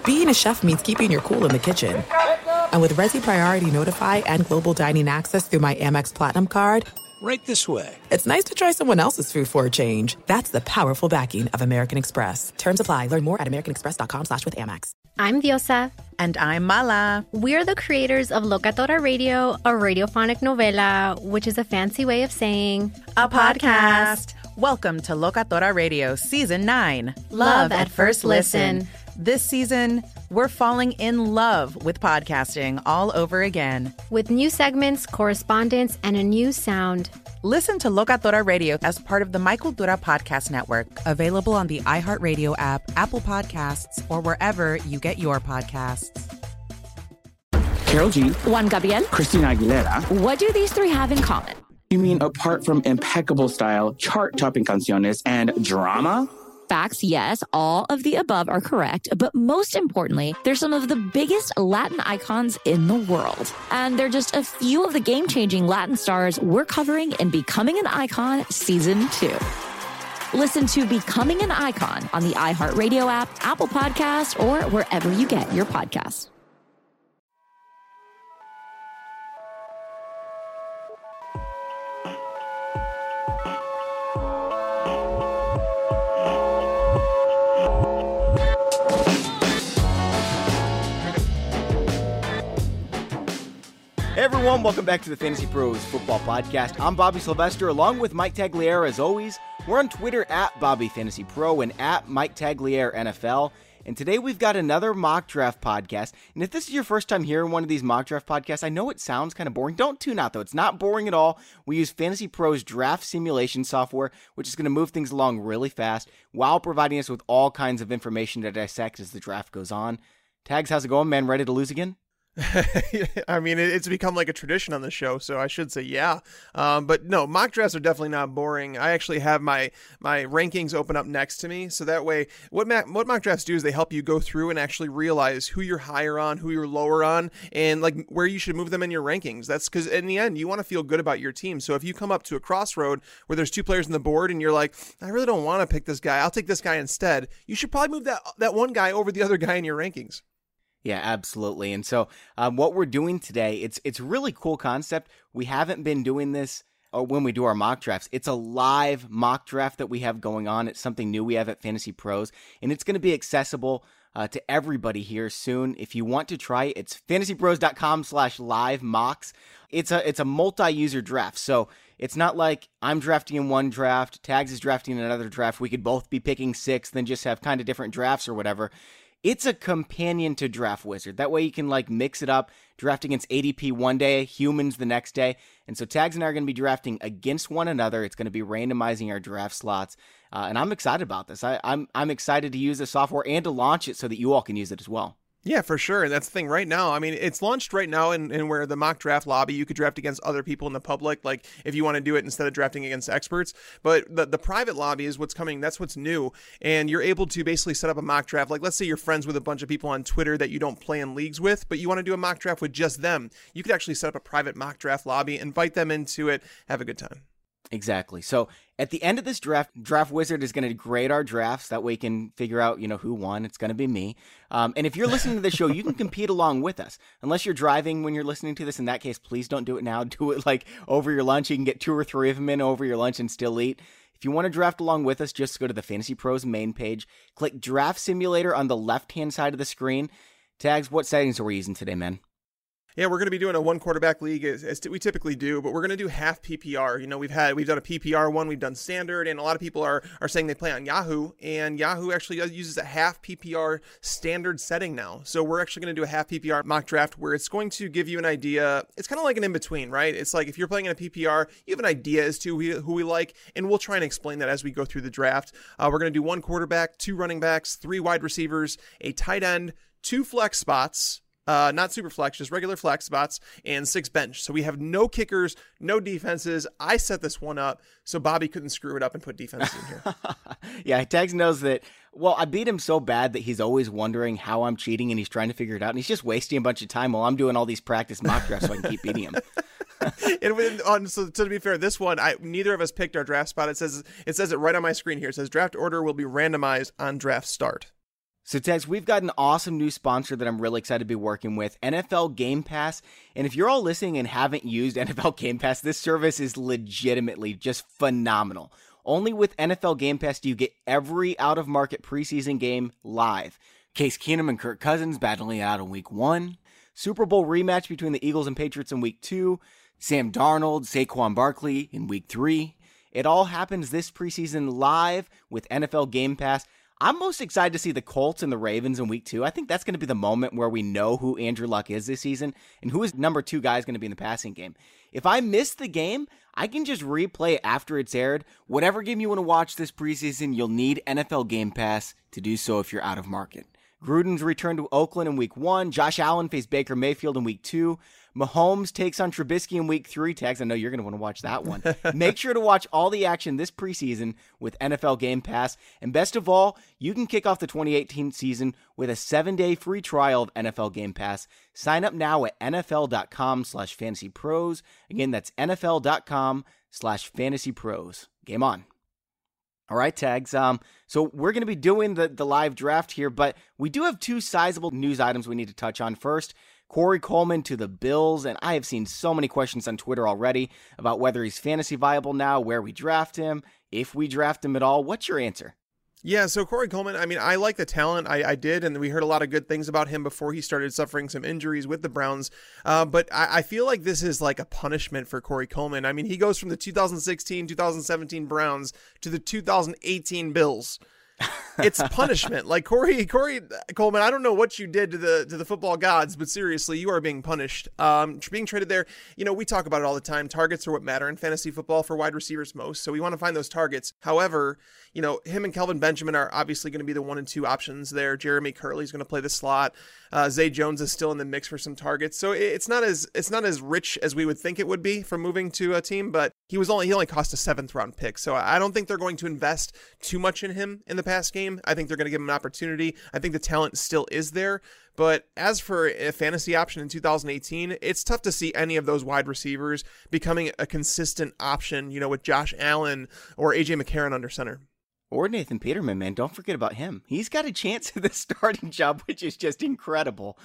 being a chef means keeping your cool in the kitchen. And with Resi Priority Notify and Global Dining Access through my Amex Platinum card, right this way. It's nice to try someone else's food for a change. That's the powerful backing of American Express. Terms apply. Learn more at americanexpress.com/withAmex. I'm Diosa. And I'm Mala. We're the creators of Locatora Radio, a radiophonic novela, which is a fancy way of saying a podcast. Welcome to Locatora Radio Season 9. Love at First Listen. This season, we're falling in love with podcasting all over again. With new segments, correspondence, and a new sound. Listen to Locatora Radio as part of the My Cultura Podcast Network. Available on the iHeartRadio app, Apple Podcasts, or wherever you get your podcasts. Karol G, Juan Gabriel, Christina Aguilera. What do these three have in common? You mean apart from impeccable style, chart-topping canciones, and drama? Facts, yes, all of the above are correct. But most importantly, they're some of the biggest Latin icons in the world. And they're just a few of the game-changing Latin stars we're covering in Becoming an Icon Season 2. Listen to Becoming an Icon on the iHeartRadio app, Apple Podcasts, or wherever you get your podcasts. Hey everyone, welcome back to the Fantasy Pros Football Podcast. I'm Bobby Sylvester, along with Mike Tagliere as always. We're on Twitter at BobbyFantasyPro and at Mike Tagliere NFL. And today we've got another mock draft podcast. And if this is your first time hearing one of these mock draft podcasts, I know it sounds kind of boring. Don't tune out though. It's not boring at all. We use Fantasy Pros draft simulation software, which is going to move things along really fast while providing us with all kinds of information to dissect as the draft goes on. Tags, how's it going, man? Ready to lose again? I mean, it's become like a tradition on the show, so I should say yeah. But no, mock drafts are definitely not boring. I actually have my rankings open up next to me, so that way, what mock drafts do is they help you go through and actually realize who you're higher on, who you're lower on, and like where you should move them in your rankings. That's because in the end, you want to feel good about your team. So if you come up to a crossroad where there's two players on the board and you're like, I really don't want to pick this guy, I'll take this guy instead, you should probably move that one guy over the other guy in your rankings. Yeah, absolutely. And so what we're doing today, it's a really cool concept. We haven't been doing this when we do our mock drafts. It's a live mock draft that we have going on. It's something new we have at Fantasy Pros, and it's going to be accessible to everybody here soon. If you want to try it, it's fantasypros.com/live mocks. It's a multi-user draft. So it's not like I'm drafting in one draft, Tags is drafting in another draft. We could both be picking six, then just have kind of different drafts or whatever. It's a companion to Draft Wizard. That way you can like mix it up, draft against ADP one day, humans the next day. And so Tags and I are going to be drafting against one another. It's going to be randomizing our draft slots. And I'm excited about this. I'm excited to use the software and to launch it so that you all can use it as well. Yeah, for sure. And that's the thing right now. I mean, it's launched right now in where the mock draft lobby, you could draft against other people in the public, like if you want to do it instead of drafting against experts. But the private lobby is what's coming. That's what's new. And you're able to basically set up a mock draft. Like, let's say you're friends with a bunch of people on Twitter that you don't play in leagues with, but you want to do a mock draft with just them. You could actually set up a private mock draft lobby, invite them into it, have a good time. Exactly. So at the end of this draft, Draft Wizard is going to grade our drafts. That way you can figure out, who won. It's going to be me. And if you're listening to the show, you can compete along with us. Unless you're driving when you're listening to this, in that case, please don't do it now. Do it like over your lunch. You can get 2 or 3 of them in over your lunch and still eat. If you want to draft along with us, just go to the Fantasy Pros main page. Click Draft Simulator on the left-hand side of the screen. Tags, what settings are we using today, man? Yeah, we're going to be doing a one quarterback league as we typically do, but we're going to do half PPR. We've done a PPR one, we've done standard, and a lot of people are saying they play on Yahoo, and Yahoo actually uses a half PPR standard setting now. So we're actually going to do a half PPR mock draft where it's going to give you an idea. It's kind of like an in-between, right? It's like if you're playing in a PPR, you have an idea as to who we like, and we'll try and explain that as we go through the draft. We're going to do 1 quarterback, 2 running backs, 3 wide receivers, a tight end, 2 flex spots, not super flex, just regular flex spots, and 6 bench. So we have no kickers, no defenses. I set this one up so Bobby couldn't screw it up and put defenses in here. Yeah, Tags knows that. Well, I beat him so bad that he's always wondering how I'm cheating, and he's trying to figure it out. And he's just wasting a bunch of time while I'm doing all these practice mock drafts so I can keep beating him. So to be fair, this one, neither of us picked our draft spot. It says it right on my screen here. It says draft order will be randomized on draft start. So, Tex, we've got an awesome new sponsor that I'm really excited to be working with, NFL Game Pass. And if you're all listening and haven't used NFL Game Pass, this service is legitimately just phenomenal. Only with NFL Game Pass do you get every out-of-market preseason game live. Case Keenum and Kirk Cousins battling out in Week 1. Super Bowl rematch between the Eagles and Patriots in Week 2. Sam Darnold, Saquon Barkley in Week 3. It all happens this preseason live with NFL Game Pass. I'm most excited to see the Colts and the Ravens in Week 2. I think that's going to be the moment where we know who Andrew Luck is this season and who his number 2 guy is going to be in the passing game. If I miss the game, I can just replay it after it's aired. Whatever game you want to watch this preseason, you'll need NFL Game Pass to do so if you're out of market. Gruden's return to Oakland in Week 1. Josh Allen faced Baker Mayfield in Week 2. Mahomes takes on Trubisky in Week 3. Tags, I know you're going to want to watch that one. Make sure to watch all the action this preseason with NFL Game Pass. And best of all, you can kick off the 2018 season with a 7-day free trial of NFL Game Pass. Sign up now at NFL.com/fantasypros. Again, that's NFL.com/fantasypros. Game on. All right, Tags. So we're going to be doing the live draft here, but we do have 2 sizable news items we need to touch on. First, Corey Coleman to the Bills, and I have seen so many questions on Twitter already about whether he's fantasy viable now, where we draft him, if we draft him at all. What's your answer? Yeah, so Corey Coleman, I mean, I like the talent. I did, and we heard a lot of good things about him before he started suffering some injuries with the Browns. But I feel like this is like a punishment for Corey Coleman. I mean, he goes from the 2016, 2017 Browns to the 2018 Bills. It's punishment. Like Corey Coleman, I don't know what you did to the football gods, but seriously, you are being punished. Being traded there, we talk about it all the time. Targets are what matter in fantasy football for wide receivers most, so we want to find those targets. However, him and Kelvin Benjamin are obviously going to be the 1 and 2 options there. Jeremy Curley's going to play the slot. Zay Jones is still in the mix for some targets, so it's not as rich as we would think it would be from moving to a team. But he only cost a 7th round pick, so I don't think they're going to invest too much in him in the past game. I think they're going to give him an opportunity. I think the talent still is there. But as for a fantasy option in 2018, it's tough to see any of those wide receivers becoming a consistent option, with Josh Allen or AJ McCarron under center. Or Nathan Peterman, man. Don't forget about him. He's got a chance at the starting job, which is just incredible.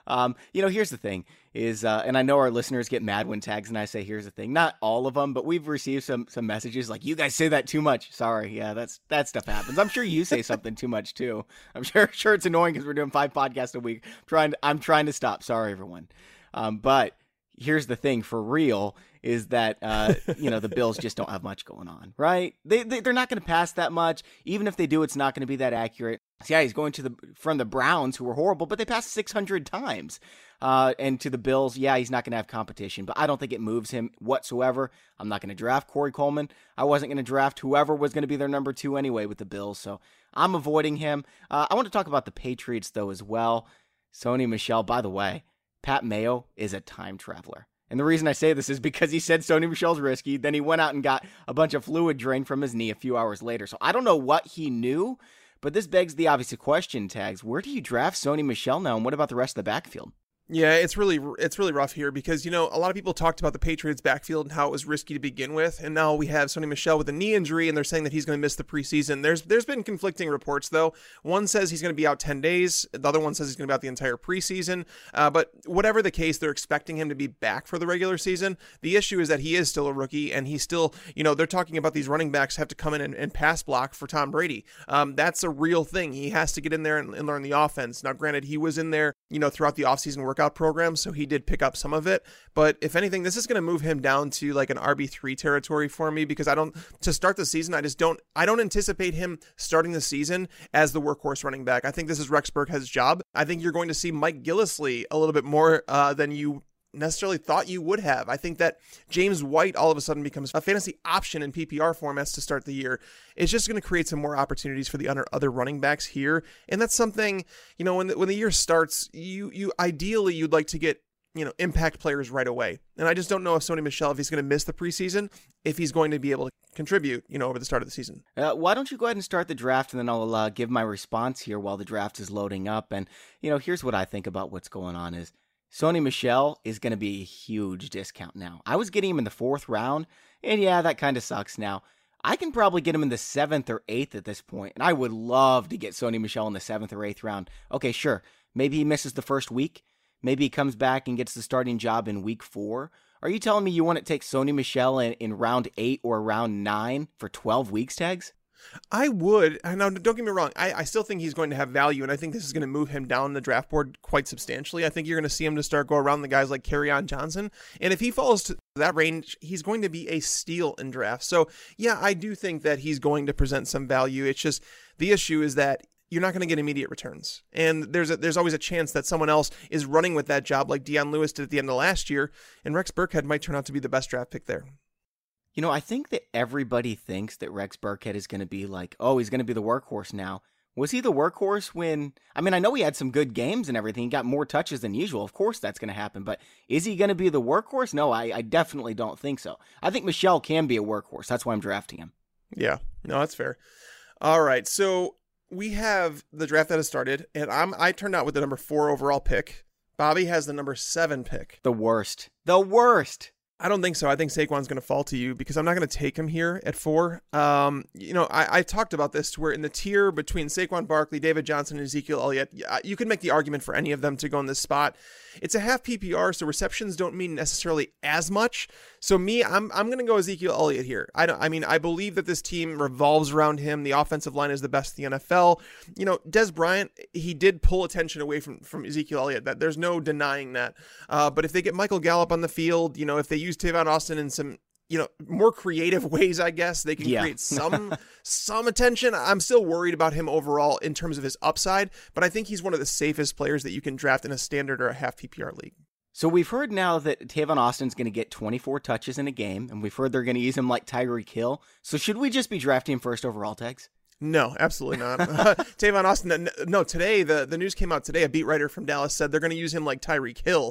Here's the thing is, and I know our listeners get mad when Tags and I say, here's the thing, not all of them, but we've received some messages like, you guys say that too much. Sorry. Yeah, that stuff happens. I'm sure you say something too much too. I'm sure it's annoying because we're doing 5 podcasts a week. I'm trying to stop. Sorry, everyone. But here's the thing for real is that, the Bills just don't have much going on, right? They're not going to pass that much. Even if they do, it's not going to be that accurate. So yeah, he's going from the Browns, who were horrible, but they passed 600 times. And to the Bills, yeah, he's not going to have competition, but I don't think it moves him whatsoever. I'm not going to draft Corey Coleman. I wasn't going to draft whoever was going to be their number 2 anyway with the Bills, so I'm avoiding him. I want to talk about the Patriots, though, as well. Sony Michel, by the way, Pat Mayo is a time traveler. And the reason I say this is because he said Sony Michel's risky. Then he went out and got a bunch of fluid drained from his knee a few hours later. So I don't know what he knew, but this begs the obvious question, Tags. Where do you draft Sony Michel now, and what about the rest of the backfield? Yeah, it's really rough here because, a lot of people talked about the Patriots backfield and how it was risky to begin with. And now we have Sony Michel with a knee injury and they're saying that he's going to miss the preseason. There's been conflicting reports, though. One says he's going to be out 10 days. The other one says he's going to be out the entire preseason. But whatever the case, they're expecting him to be back for the regular season. The issue is that he is still a rookie and he's still, they're talking about these running backs have to come in and pass block for Tom Brady. That's a real thing. He has to get in there and learn the offense. Now, granted, he was in there, throughout the offseason workout program, so he did pick up some of it. But if anything, this is going to move him down to like an RB3 territory for me because to start the season, I don't anticipate him starting the season as the workhorse running back. I think this is Rex Burkhead's job. I think you're going to see Mike Gillislee a little bit more than you necessarily thought you would have. I think that James White all of a sudden becomes a fantasy option in PPR formats to start the year. It's just going to create some more opportunities for the other running backs here. And that's something, when the year starts, you ideally you'd like to get, impact players right away. And I just don't know if Sony Michel, if he's going to miss the preseason, if he's going to be able to contribute, over the start of the season. Why don't you go ahead and start the draft, and then I'll give my response here while the draft is loading up. And, here's what I think about what's going on is Sony Michel is going to be a huge discount now. I was getting him in the 4th round, and yeah, that kind of sucks now. I can probably get him in the 7th or 8th at this point, and I would love to get Sony Michel in the 7th or 8th round. Okay, sure. Maybe he misses the first week. Maybe he comes back and gets the starting job in week 4. Are you telling me you want to take Sony Michel in round 8 or round 9 for 12 weeks, Tags? I would. Now, don't get me wrong. I still think he's going to have value, and I think this is going to move him down the draft board quite substantially. I think you're going to see him to start go around the guys like Kerryon Johnson, and if he falls to that range, he's going to be a steal in drafts. So, yeah, I do think that he's going to present some value. It's just the issue is that you're not going to get immediate returns, and there's always a chance that someone else is running with that job, like Dion Lewis did at the end of last year, and Rex Burkhead might turn out to be the best draft pick there. You know, I think that everybody thinks that Rex Burkhead is going to be like, oh, he's going to be the workhorse now. Was he the workhorse when, I mean, I know he had some good games and everything. He got more touches than usual. Of course that's going to happen. But is he going to be the workhorse? No, I definitely don't think so. I think Michel can be a workhorse. That's why I'm drafting him. Yeah, no, that's fair. All right, so we have the draft that has started, and I turned out with the number 4 overall pick. Bobby has the number 7 pick. The worst. The worst. I don't think so. I think Saquon's going to fall to you because I'm not going to take him here at 4. I talked about this to where in the tier between Saquon Barkley, David Johnson, and Ezekiel Elliott, you can make the argument for any of them to go in this spot. It's a half PPR, so receptions don't mean necessarily as much. So I'm going to go Ezekiel Elliott here. I believe that this team revolves around him. The offensive line is the best in the NFL. You know, Des Bryant, he did pull attention away from Ezekiel Elliott. That there's no denying that. But if they get Michael Gallup on the field, you know, if they use Tavon Austin in some, you know, more creative ways, I guess they can create some attention. I'm still worried about him overall in terms of his upside, but I think he's one of the safest players that you can draft in a standard or a half PPR league. So we've heard now that Tavon Austin's going to get 24 touches in a game, and we've heard they're going to use him like Tyreek Hill. So should we just be drafting him first overall, Tags? No, absolutely not. Tavon Austin, no, today, the news came out today, a beat writer from Dallas said they're going to use him like Tyreek Hill.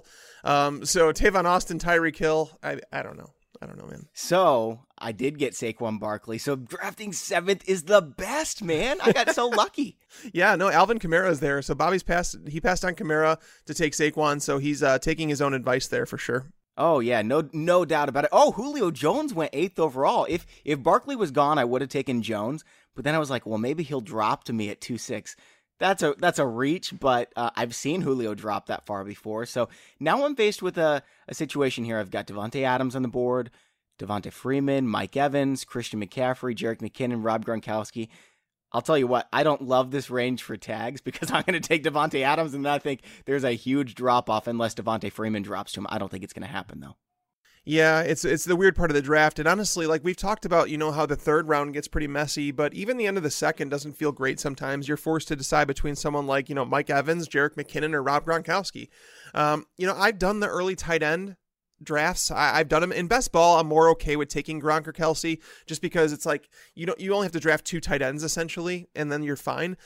So Tavon Austin, Tyreek Hill, I don't know. I don't know, man. So I did get Saquon Barkley. So drafting 7th is the best, man. I got so lucky. Yeah, no, Alvin Kamara is there. So Bobby's passed on Kamara to take Saquon. So he's taking his own advice there for sure. Oh, yeah, no doubt about it. Oh, Julio Jones went 8th overall. If Barkley was gone, I would have taken Jones. But then I was like, well, maybe he'll drop to me at 2.6. That's a reach, but I've seen Julio drop that far before. So now I'm faced with a situation here. I've got Devontae Adams on the board, Devonta Freeman, Mike Evans, Christian McCaffrey, Jerick McKinnon, Rob Gronkowski. I'll tell you what, I don't love this range for Tags because I'm going to take Devontae Adams, and I think there's a huge drop-off unless Devonta Freeman drops to him. I don't think it's going to happen, though. Yeah, it's the weird part of the draft. And honestly, like we've talked about, you know, how the third round gets pretty messy, but even the end of the second doesn't feel great sometimes. You're forced to decide between someone like, you know, Mike Evans, Jerick McKinnon, or Rob Gronkowski. I've done the early tight end drafts. I've done them in best ball. I'm more okay with taking Gronk or Kelsey just because it's like, you only have to draft 2 tight ends essentially, and then you're fine.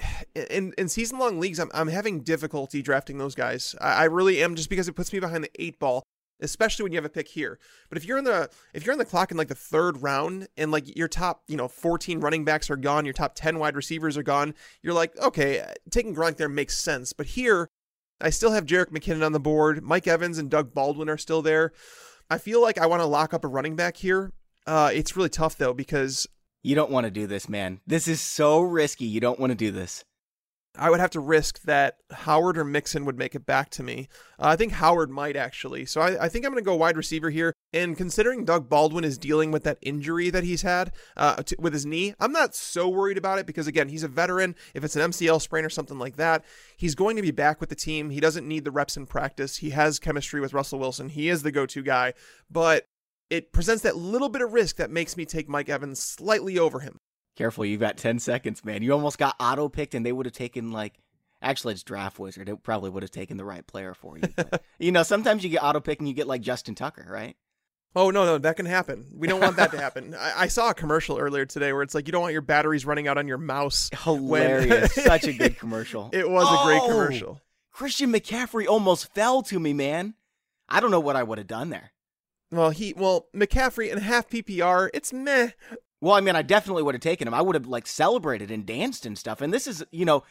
In season long leagues, I'm having difficulty drafting those guys. I really am, just because it puts me behind the 8 ball. Especially when you have a pick here. But if you're in the clock in like the 3rd round and like your top, 14 running backs are gone, your top 10 wide receivers are gone, you're like, okay, taking Gronk there makes sense. But here, I still have Jerick McKinnon on the board. Mike Evans and Doug Baldwin are still there. I feel like I want to lock up a running back here. It's really tough though, because you don't want to do this, man. This is so risky. You don't want to do this. I would have to risk that Howard or Mixon would make it back to me. I think Howard might actually. So I think I'm going to go wide receiver here. And considering Doug Baldwin is dealing with that injury that he's had with his knee, I'm not so worried about it because, again, he's a veteran. If it's an MCL sprain or something like that, he's going to be back with the team. He doesn't need the reps in practice. He has chemistry with Russell Wilson. He is the go-to guy. But it presents that little bit of risk that makes me take Mike Evans slightly over him. Careful, you've got 10 seconds, man. You almost got auto-picked, and they would have taken, actually, it's Draft Wizard. It probably would have taken the right player for you. But, sometimes you get auto-picked, and you get, Justin Tucker, right? Oh, no, that can happen. We don't want that to happen. I saw a commercial earlier today where it's like, you don't want your batteries running out on your mouse. Hilarious. Such a good commercial. It was a great commercial. Christian McCaffrey almost fell to me, man. I don't know what I would have done there. Well, McCaffrey in half PPR, it's meh. Well, I mean, I definitely would have taken him. I would have, celebrated and danced and stuff. And this is,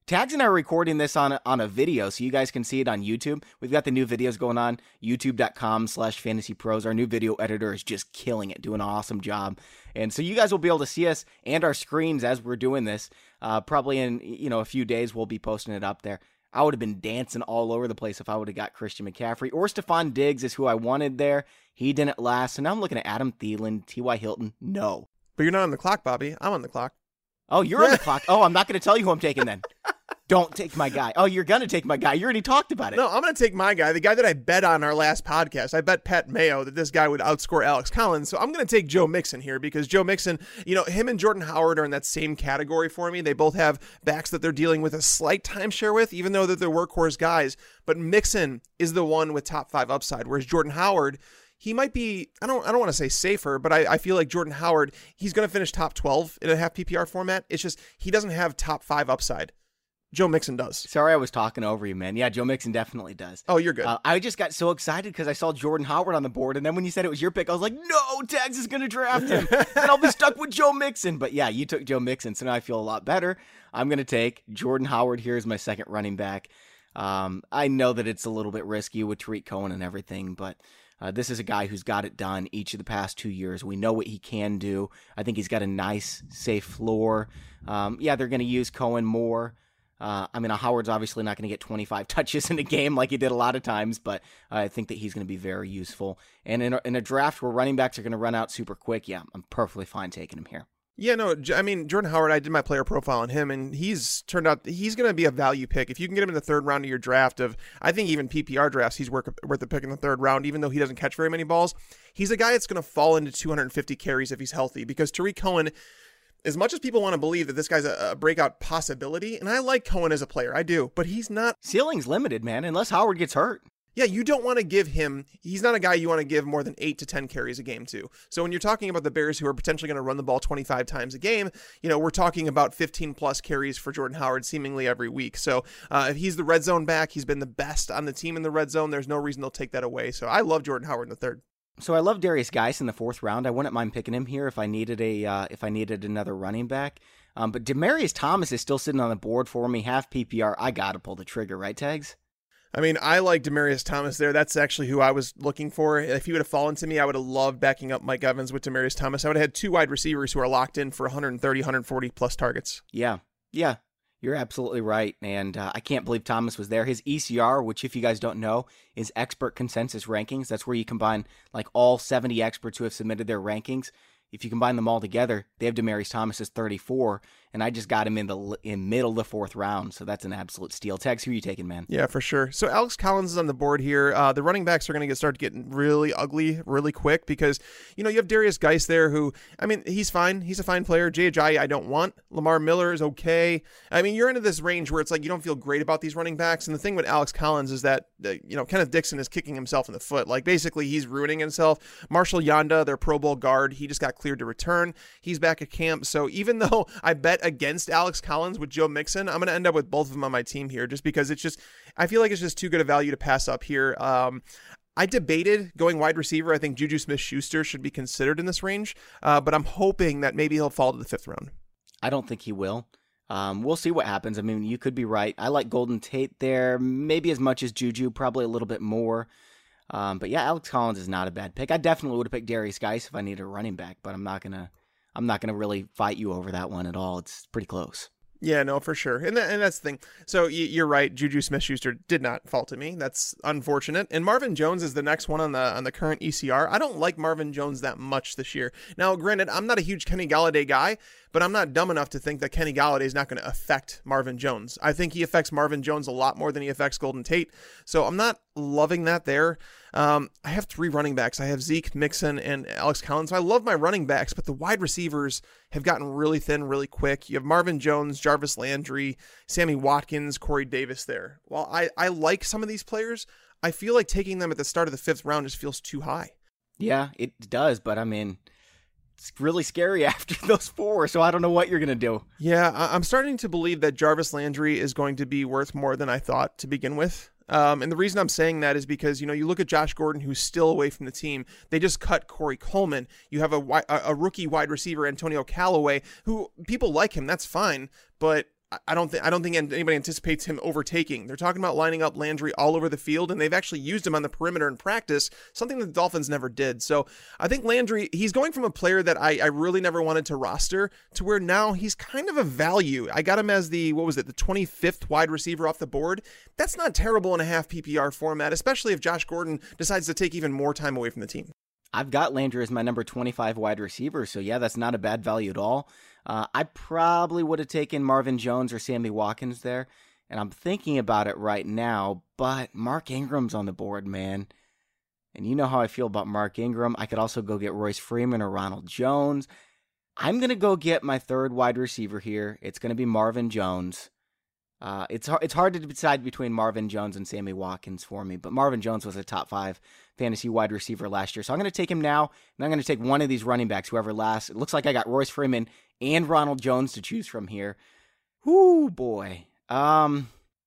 Tags and I are recording this on a video, so you guys can see it on YouTube. We've got the new videos going on, youtube.com/fantasypros. Our new video editor is just killing it, doing an awesome job. And so you guys will be able to see us and our screens as we're doing this. Probably in a few days, we'll be posting it up there. I would have been dancing all over the place if I would have got Christian McCaffrey, or Stephon Diggs is who I wanted there. He didn't last. So now I'm looking at Adam Thielen, T.Y. Hilton. No. But you're not on the clock, Bobby. I'm on the clock. Oh, you're on the clock. Oh, I'm not going to tell you who I'm taking then. Don't take my guy. Oh, you're going to take my guy. You already talked about it. No, I'm going to take my guy, the guy that I bet on our last podcast. I bet Pat Mayo that this guy would outscore Alex Collins. So I'm going to take Joe Mixon here because Joe Mixon, him and Jordan Howard are in that same category for me. They both have backs that they're dealing with a slight timeshare with, even though they're workhorse guys. But Mixon is the one with top 5 upside, whereas Jordan Howard, he might be, I don't want to say safer, but I feel like Jordan Howard, he's going to finish top 12 in a half PPR format. It's just he doesn't have top 5 upside. Joe Mixon does. Sorry, I was talking over you, man. Yeah, Joe Mixon definitely does. Oh, you're good. I just got so excited because I saw Jordan Howard on the board, and then when you said it was your pick, I was like, no, Tags is going to draft him, and I'll be stuck with Joe Mixon. But yeah, you took Joe Mixon, so now I feel a lot better. I'm going to take Jordan Howard here as my second running back. I know that it's a little bit risky with Tariq Cohen and everything, but this is a guy who's got it done each of the past 2 years. We know what he can do. I think he's got a nice, safe floor. Yeah, they're going to use Cohen more. Howard's obviously not going to get 25 touches in a game like he did a lot of times, but I think that he's going to be very useful. And in a draft where running backs are going to run out super quick, yeah, I'm perfectly fine taking him here. Yeah, no, I mean, Jordan Howard, I did my player profile on him, and he's turned out, he's going to be a value pick. If you can get him in the third round of your draft I think even PPR drafts, he's worth a pick in the third round, even though he doesn't catch very many balls. He's a guy that's going to fall into 250 carries if he's healthy, because Tariq Cohen, as much as people want to believe that this guy's a breakout possibility, and I like Cohen as a player, I do, but he's not. Ceiling's limited, man, unless Howard gets hurt. Yeah, you don't want to give him, he's not a guy you want to give more than 8 to 10 carries a game to. So when you're talking about the Bears who are potentially going to run the ball 25 times a game, we're talking about 15 plus carries for Jordan Howard seemingly every week. So if he's the red zone back, he's been the best on the team in the red zone. There's no reason they'll take that away. So I love Jordan Howard in the third. So I love Darius Geis in the fourth round. I wouldn't mind picking him here if I needed another running back. But Demaryius Thomas is still sitting on the board for me, half PPR. I got to pull the trigger, right, Tags? I mean, I like Demaryius Thomas there. That's actually who I was looking for. If he would have fallen to me, I would have loved backing up Mike Evans with Demaryius Thomas. I would have had 2 wide receivers who are locked in for 130, 140 plus targets. Yeah. You're absolutely right. And I can't believe Thomas was there. His ECR, which if you guys don't know, is expert consensus rankings. That's where you combine like all 70 experts who have submitted their rankings. If you combine them all together, they have Demaryius Thomas as 34, and I just got him in middle of the fourth round, so that's an absolute steal. Tags, who are you taking, man? Yeah, for sure. So Alex Collins is on the board here. The running backs are going to start getting really ugly really quick because, you have Darius Geis there who, he's fine. He's a fine player. Jay Ajayi, I don't want. Lamar Miller is okay. You're into this range where it's like you don't feel great about these running backs, and the thing with Alex Collins is that, Kenneth Dixon is kicking himself in the foot. Like, basically, he's ruining himself. Marshall Yanda, their Pro Bowl guard, he just got cleared to return. He's back at camp. So even though I bet against Alex Collins with Joe Mixon, I'm going to end up with both of them on my team here just because I feel like it's just too good a value to pass up here. I debated going wide receiver. I think Juju Smith-Schuster should be considered in this range, but I'm hoping that maybe he'll fall to the 5th round. I don't think he will. We'll see what happens. You could be right. I like Golden Tate there, maybe as much as Juju, probably a little bit more. But yeah, Alex Collins is not a bad pick. I definitely would have picked Darius Geis if I needed a running back, but I'm not gonna really fight you over that one at all. It's pretty close. Yeah, no, for sure. And that's the thing. So you're right. Juju Smith-Schuster did not fall to me. That's unfortunate. And Marvin Jones is the next one on the current ECR. I don't like Marvin Jones that much this year. Now, granted, I'm not a huge Kenny Golladay guy, but I'm not dumb enough to think that Kenny Golladay is not going to affect Marvin Jones. I think he affects Marvin Jones a lot more than he affects Golden Tate. So I'm not loving that there. I have 3 running backs. I have Zeke, Mixon, and Alex Collins. So I love my running backs, but the wide receivers have gotten really thin really quick. You have Marvin Jones, Jarvis Landry, Sammy Watkins, Corey Davis there. While I like some of these players, I feel like taking them at the start of the 5th round just feels too high. Yeah, it does, but it's really scary after those 4, so I don't know what you're going to do. Yeah, I'm starting to believe that Jarvis Landry is going to be worth more than I thought to begin with. And the reason I'm saying that is because, you look at Josh Gordon, who's still away from the team. They just cut Corey Coleman. You have a rookie wide receiver, Antonio Callaway, who people like him. That's fine. But I don't think anybody anticipates him overtaking. They're talking about lining up Landry all over the field, and they've actually used him on the perimeter in practice, something that the Dolphins never did. So I think Landry, he's going from a player that I really never wanted to roster to where now he's kind of a value. I got him as the 25th wide receiver off the board. That's not terrible in a half PPR format, especially if Josh Gordon decides to take even more time away from the team. I've got Landry as my number 25 wide receiver, so yeah, that's not a bad value at all. I probably would have taken Marvin Jones or Sammy Watkins there, and I'm thinking about it right now, but Mark Ingram's on the board, man. And you know how I feel about Mark Ingram. I could also go get Royce Freeman or Ronald Jones. I'm going to go get my third wide receiver here. It's going to be Marvin Jones. It's hard to decide between Marvin Jones and Sammy Watkins for me, but Marvin Jones was a top 5 fantasy wide receiver last year. So I'm going to take him now, and I'm going to take one of these running backs, whoever lasts. It looks like I got Royce Freeman and Ronald Jones to choose from here. Whoo, boy. I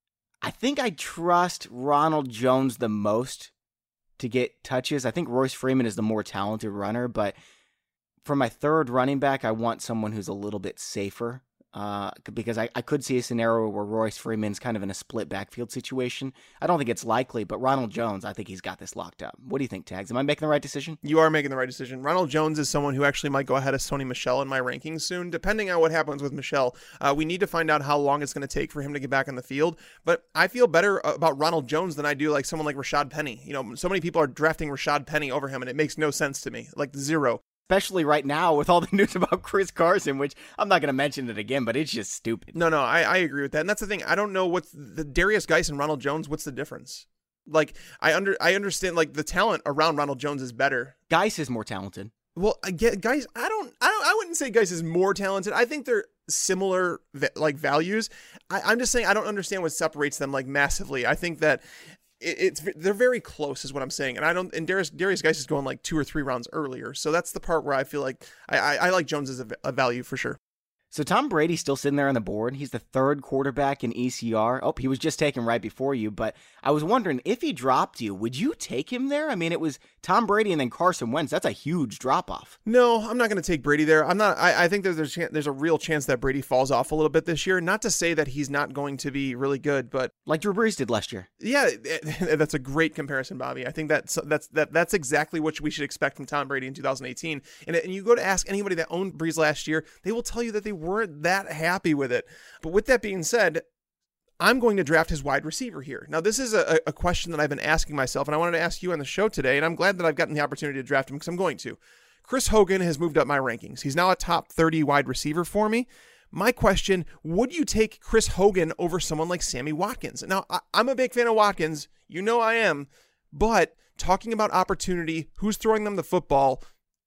think I trust Ronald Jones the most to get touches. I think Royce Freeman is the more talented runner, but for my third running back, I want someone who's a little bit safer. Because I could see a scenario where Royce Freeman's kind of in a split backfield situation. I don't think it's likely, but Ronald Jones, I think he's got this locked up. What do you think, Tags? Am I making the right decision? You are making the right decision. Ronald Jones is someone who actually might go ahead of Sony Michel in my rankings soon, depending on what happens with Michel. We need to find out how long it's going to take for him to get back on the field, but I feel better about Ronald Jones than I do like someone like Rashad Penny. You know, so many people are drafting Rashad Penny over him, and it makes no sense to me, like zero. Especially right now with all the news about Chris Carson, which I'm not going to mention it again, but it's just stupid. No, I agree with that. And that's the thing. I don't know what's the Darius Geis and Ronald Jones. What's the difference? Like, I understand, like, the talent around Ronald Jones is better. Geis is more talented. Well, Geis, I wouldn't say Geis is more talented. I think they're similar, like, values. I'm just saying I don't understand what separates them, like, massively. I think that they're very close is what I'm saying. And Darius Geis is going like 2 or 3 rounds earlier. So that's the part where I feel like I like Jones as a value for sure. So Tom Brady's still sitting there on the board. He's the third quarterback in ECR. Oh, he was just taken right before you, but I was wondering if he dropped you, would you take him there? I mean, it was Tom Brady and then Carson Wentz. That's a huge drop off. No, I'm not going to take Brady there. I'm not. I think there's a real chance that Brady falls off a little bit this year. Not to say that he's not going to be really good, but like Drew Brees did last year. Yeah, that's a great comparison, Bobby. I think that's exactly what we should expect from Tom Brady in 2018. And you go to ask anybody that owned Brees last year, they will tell you that they weren't that happy with it. But with that being said, I'm going to draft his wide receiver here. Now, this is a question that I've been asking myself, and I wanted to ask you on the show today, and I'm glad that I've gotten the opportunity to draft him because I'm going to. Chris Hogan has moved up my rankings. He's now a top 30 wide receiver for me. My question, would you take Chris Hogan over someone like Sammy Watkins? Now, I'm a big fan of Watkins. You know I am. But talking about opportunity, who's throwing them the football,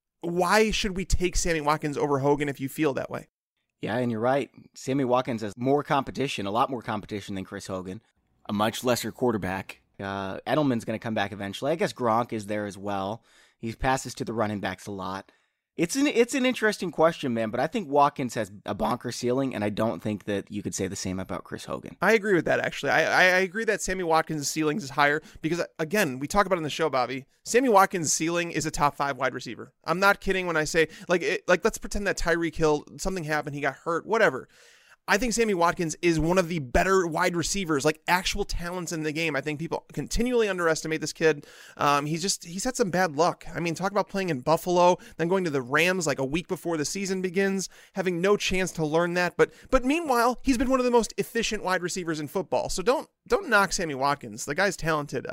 why should we take Sammy Watkins over Hogan if you feel that way? Yeah, and you're right. Sammy Watkins has more competition, a lot more competition than Chris Hogan, a much lesser quarterback. Edelman's going to come back eventually. I guess Gronk is there as well. He passes to the running backs a lot. It's an interesting question, man, but I think Watkins has a bonker ceiling, and I don't think that you could say the same about Chris Hogan. I agree with that, actually. I agree that Sammy Watkins' ceiling is higher because, again, we talk about it in the show, Bobby. Sammy Watkins' ceiling is a top 5 wide receiver. I'm not kidding when I say, let's pretend that Tyreek Hill, something happened, he got hurt, whatever. I think Sammy Watkins is one of the better wide receivers, like actual talents in the game. I think people continually underestimate this kid. He's had some bad luck. I mean, talk about playing in Buffalo, then going to the Rams like a week before the season begins, having no chance to learn that. But meanwhile, he's been one of the most efficient wide receivers in football. So don't knock Sammy Watkins. The guy's talented.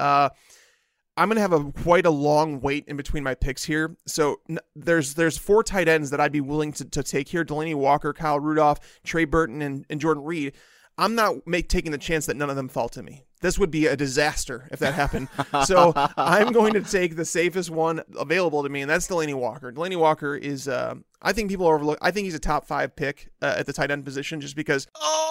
I'm going to have quite a long wait in between my picks here. So there's 4 tight ends that I'd be willing to take here. Delaney Walker, Kyle Rudolph, Trey Burton, and Jordan Reed. I'm not taking the chance that none of them fall to me. This would be a disaster if that happened. So I'm going to take the safest one available to me, and that's Delaney Walker. Delaney Walker is, I think people overlook. I think he's a top 5 pick at the tight end position just because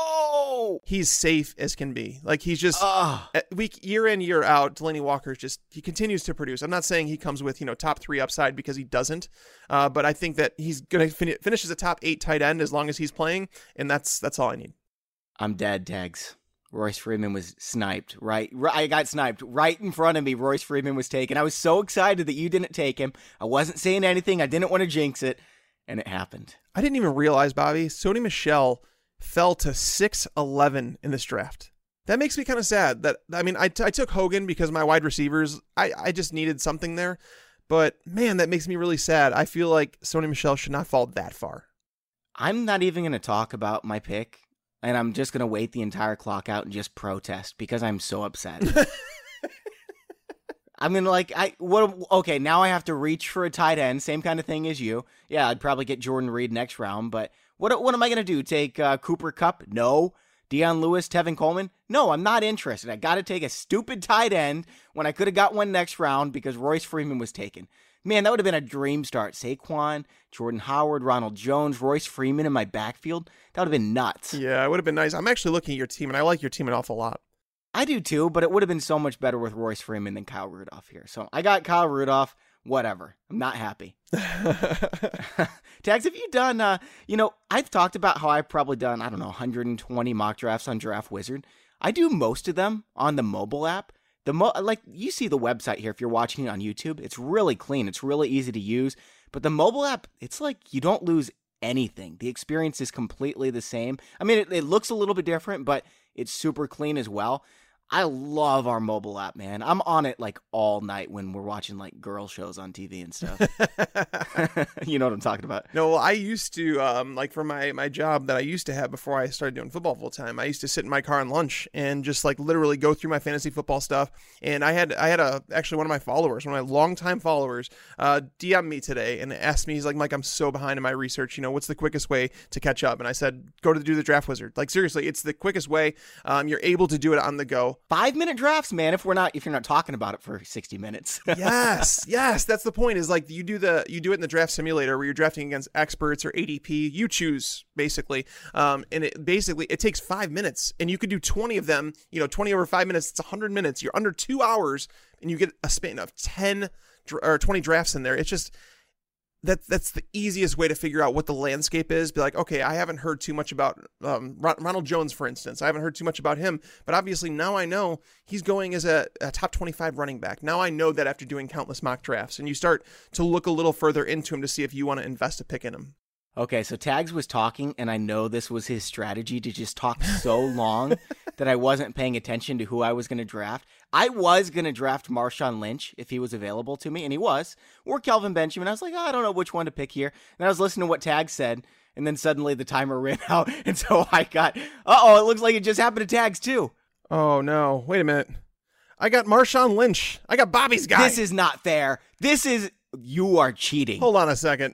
he's safe as can be. Like he's just year in, year out, Delaney Walker he continues to produce. I'm not saying he comes with, top 3 upside because he doesn't. But I think that he's going to finish as a top 8 tight end as long as he's playing. And that's all I need. I'm dead, Tags. Royce Freeman was sniped, right? I got sniped right in front of me. Royce Freeman was taken. I was so excited that you didn't take him. I wasn't saying anything. I didn't want to jinx it. And it happened. I didn't even realize, Bobby, Sony Michel fell to 6'11" in this draft. That makes me kind of sad. I took Hogan because my wide receivers, I just needed something there. But man, that makes me really sad. I feel like Sony Michel should not fall that far. I'm not even going to talk about my pick, and I'm just going to wait the entire clock out and just protest because I'm so upset. I mean, okay, now I have to reach for a tight end, same kind of thing as you. Yeah, I'd probably get Jordan Reed next round, but what am I going to do? Take Cooper Kupp? No. Deion Lewis, Tevin Coleman? No, I'm not interested. I got to take a stupid tight end when I could have got one next round because Royce Freeman was taken. Man, that would have been a dream start. Saquon, Jordan Howard, Ronald Jones, Royce Freeman in my backfield. That would have been nuts. Yeah, it would have been nice. I'm actually looking at your team, and I like your team an awful lot. I do too, but it would have been so much better with Royce Freeman than Kyle Rudolph here. So I got Kyle Rudolph. Whatever. I'm not happy. Tags, have you done, I've talked about how I've probably done, 120 mock drafts on Draft Wizard. I do most of them on the mobile app. You see the website here if you're watching it on YouTube. It's really clean. It's really easy to use. But the mobile app, it's like you don't lose anything. The experience is completely the same. I mean, it looks a little bit different, but it's super clean as well. I love our mobile app, man. I'm on it like all night when we're watching like girl shows on TV and stuff. You know what I'm talking about? No, well, I used to, for my job that I used to have before I started doing football full time, I used to sit in my car on lunch and just like literally go through my fantasy football stuff. And I had actually one of my followers, one of my longtime followers, DM me today and asked me, he's like, Mike, I'm so behind in my research. What's the quickest way to catch up? And I said, do the Draft Wizard. Like seriously, it's the quickest way. You're able to do it on the go. 5-minute drafts, man, if you're not talking about it for 60 minutes. Yes, that's the point, is like you do it in the draft simulator where you're drafting against experts or ADP. You choose basically. And it takes 5 minutes and you could do 20 of them, 20 over 5 minutes, it's 100 minutes. You're under 2 hours and you get a span of 10 or 20 drafts in there. It's just, that's the easiest way to figure out what the landscape is. Be like, okay, I haven't heard too much about Ronald Jones, for instance. I haven't heard too much about him, but obviously now I know he's going as a top 25 running back. Now I know that after doing countless mock drafts, and you start to look a little further into him to see if you want to invest a pick in him. Okay, so Tags was talking, and I know this was his strategy to just talk so long that I wasn't paying attention to who I was going to draft. I was going to draft Marshawn Lynch if he was available to me, and he was, or Kelvin Benjamin. I was like, I don't know which one to pick here. And I was listening to what Tags said, and then suddenly the timer ran out, and so I got, it looks like it just happened to Tags too. Oh, no. Wait a minute. I got Marshawn Lynch. I got Bobby's guy. This is not fair. You are cheating. Hold on a second.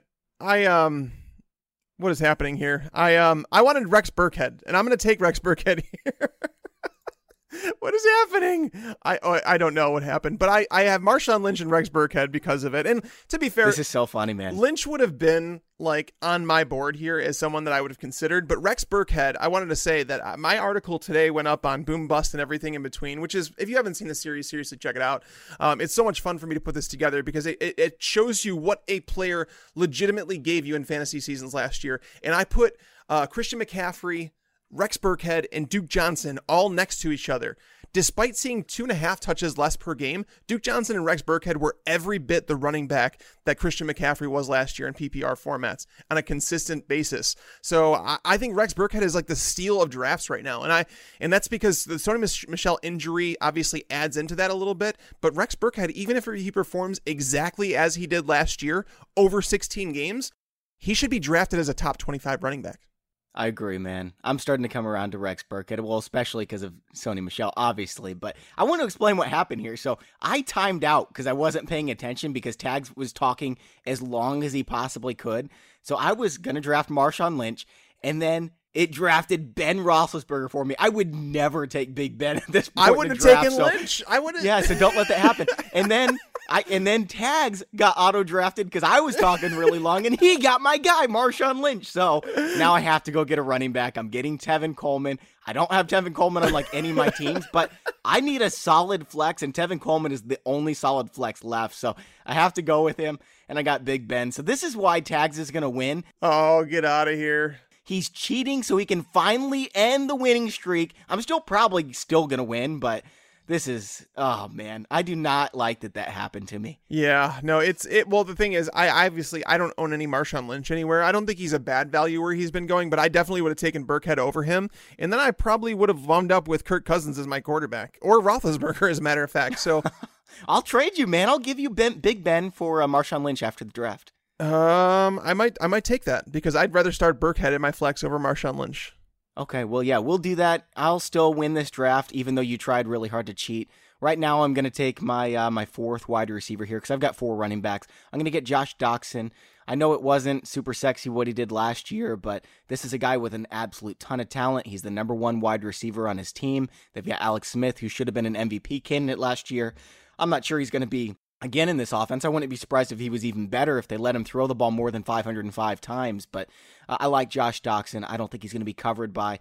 What is happening here? I wanted Rex Burkhead, and I'm going to take Rex Burkhead here. What is happening? I don't know what happened, but I have Marshawn Lynch and Rex Burkhead because of it. And to be fair, this is so funny, man. Lynch would have been like on my board here as someone that I would have considered, but Rex Burkhead, I wanted to say that my article today went up on Boom Bust and everything in between, which is, if you haven't seen the series, seriously check it out. It's so much fun for me to put this together because it shows you what a player legitimately gave you in fantasy seasons last year. And I put Christian McCaffrey, Rex Burkhead, and Duke Johnson all next to each other. Despite seeing 2.5 touches less per game, Duke Johnson and Rex Burkhead were every bit the running back that Christian McCaffrey was last year in PPR formats on a consistent basis. So I think Rex Burkhead is like the steal of drafts right now. And that's because the Sony Michel injury obviously adds into that a little bit. But Rex Burkhead, even if he performs exactly as he did last year over 16 games, he should be drafted as a top 25 running back. I agree, man. I'm starting to come around to Rex Burkhead, well, especially because of Sony Michel, obviously. But I want to explain what happened here. So I timed out because I wasn't paying attention because Tags was talking as long as he possibly could. So I was going to draft Marshawn Lynch, and then it drafted Ben Roethlisberger for me. I would never take Big Ben at this point. I wouldn't have taken Lynch. I wouldn't. Yeah, so don't let that happen. And then Tags got auto-drafted because I was talking really long, and he got my guy, Marshawn Lynch. So now I have to go get a running back. I'm getting Tevin Coleman. I don't have Tevin Coleman on like any of my teams, but I need a solid flex, and Tevin Coleman is the only solid flex left. So I have to go with him, and I got Big Ben. So this is why Tags is going to win. Oh, get out of here. He's cheating so he can finally end the winning streak. I'm probably still going to win, but This is, oh man, I do not like that happened to me. Yeah, no, well, the thing is, I don't own any Marshawn Lynch anywhere. I don't think he's a bad value where he's been going, but I definitely would have taken Burkhead over him. And then I probably would have wound up with Kirk Cousins as my quarterback, or Roethlisberger, as a matter of fact. So I'll trade you, man. I'll give you Big Ben for Marshawn Lynch after the draft. I might take that because I'd rather start Burkhead in my flex over Marshawn Lynch. Okay, well, yeah, we'll do that. I'll still win this draft, even though you tried really hard to cheat. Right now, I'm going to take my my fourth wide receiver here because I've got 4 running backs. I'm going to get Josh Doxson. I know it wasn't super sexy what he did last year, but this is a guy with an absolute ton of talent. He's the number 1 wide receiver on his team. They've got Alex Smith, who should have been an MVP candidate last year. I'm not sure he's going to be again in this offense. I wouldn't be surprised if he was even better if they let him throw the ball more than 505 times, but I like Josh Doxson. I don't think he's going to be covered by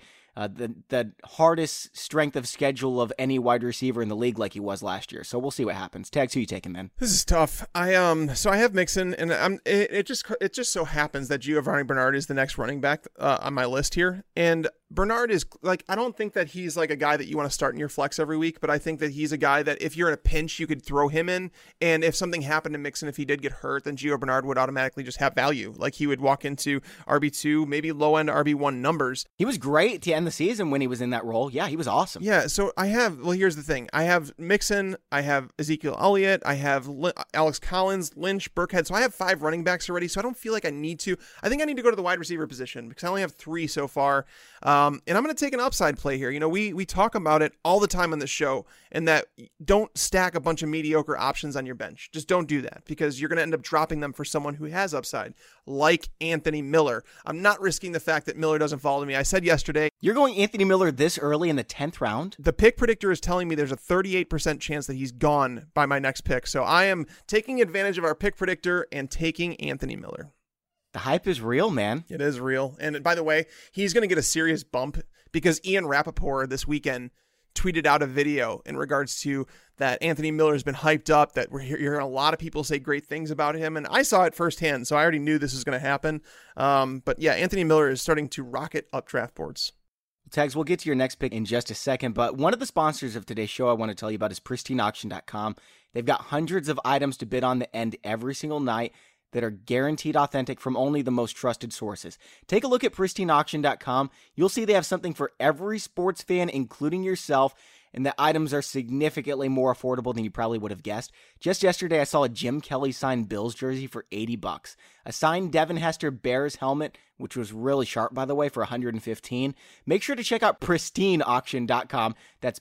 the hardest strength of schedule of any wide receiver in the league like he was last year. So we'll see what happens. Tags, who you taking, man? This is tough. So I have Mixon, and it just so happens that Giovanni Bernard is the next running back on my list here. And Bernard is like, I don't think that he's like a guy that you want to start in your flex every week, but I think that he's a guy that if you're in a pinch, you could throw him in. And if something happened to Mixon, if he did get hurt, then Gio Bernard would automatically just have value. Like he would walk into RB2, maybe low end RB1 numbers. He was great to end the season when he was in that role. Yeah, he was awesome. Yeah. So here's the thing. I have Mixon, I have Ezekiel Elliott, I have Alex Collins, Lynch, Burkhead. So I have 5 running backs already. So I don't feel like I need to. I think I need to go to the wide receiver position because I only have 3 so far. And I'm going to take an upside play here. You know, we talk about it all the time on the show, and that don't stack a bunch of mediocre options on your bench. Just don't do that because you're going to end up dropping them for someone who has upside, like Anthony Miller. I'm not risking the fact that Miller doesn't fall to me. I said yesterday, you're going Anthony Miller this early in the 10th round? The pick predictor is telling me there's a 38% chance that he's gone by my next pick. So I am taking advantage of our pick predictor and taking Anthony Miller. The hype is real, man. It is real. And by the way, he's going to get a serious bump because Ian Rappaport this weekend tweeted out a video in regards to that Anthony Miller has been hyped up, that you're hearing a lot of people say great things about him. And I saw it firsthand, so I already knew this was going to happen. But yeah, Anthony Miller is starting to rocket up draft boards. Tags, we'll get to your next pick in just a second, but one of the sponsors of today's show I want to tell you about is PristineAuction.com. They've got hundreds of items to bid on that end every single night that are guaranteed authentic from only the most trusted sources. Take a look at PristineAuction.com. You'll see they have something for every sports fan, including yourself, and the items are significantly more affordable than you probably would have guessed. Just yesterday, I saw a Jim Kelly signed Bills jersey for $80. A signed Devin Hester Bears helmet, which was really sharp, by the way, for $115. Make sure to check out PristineAuction.com. That's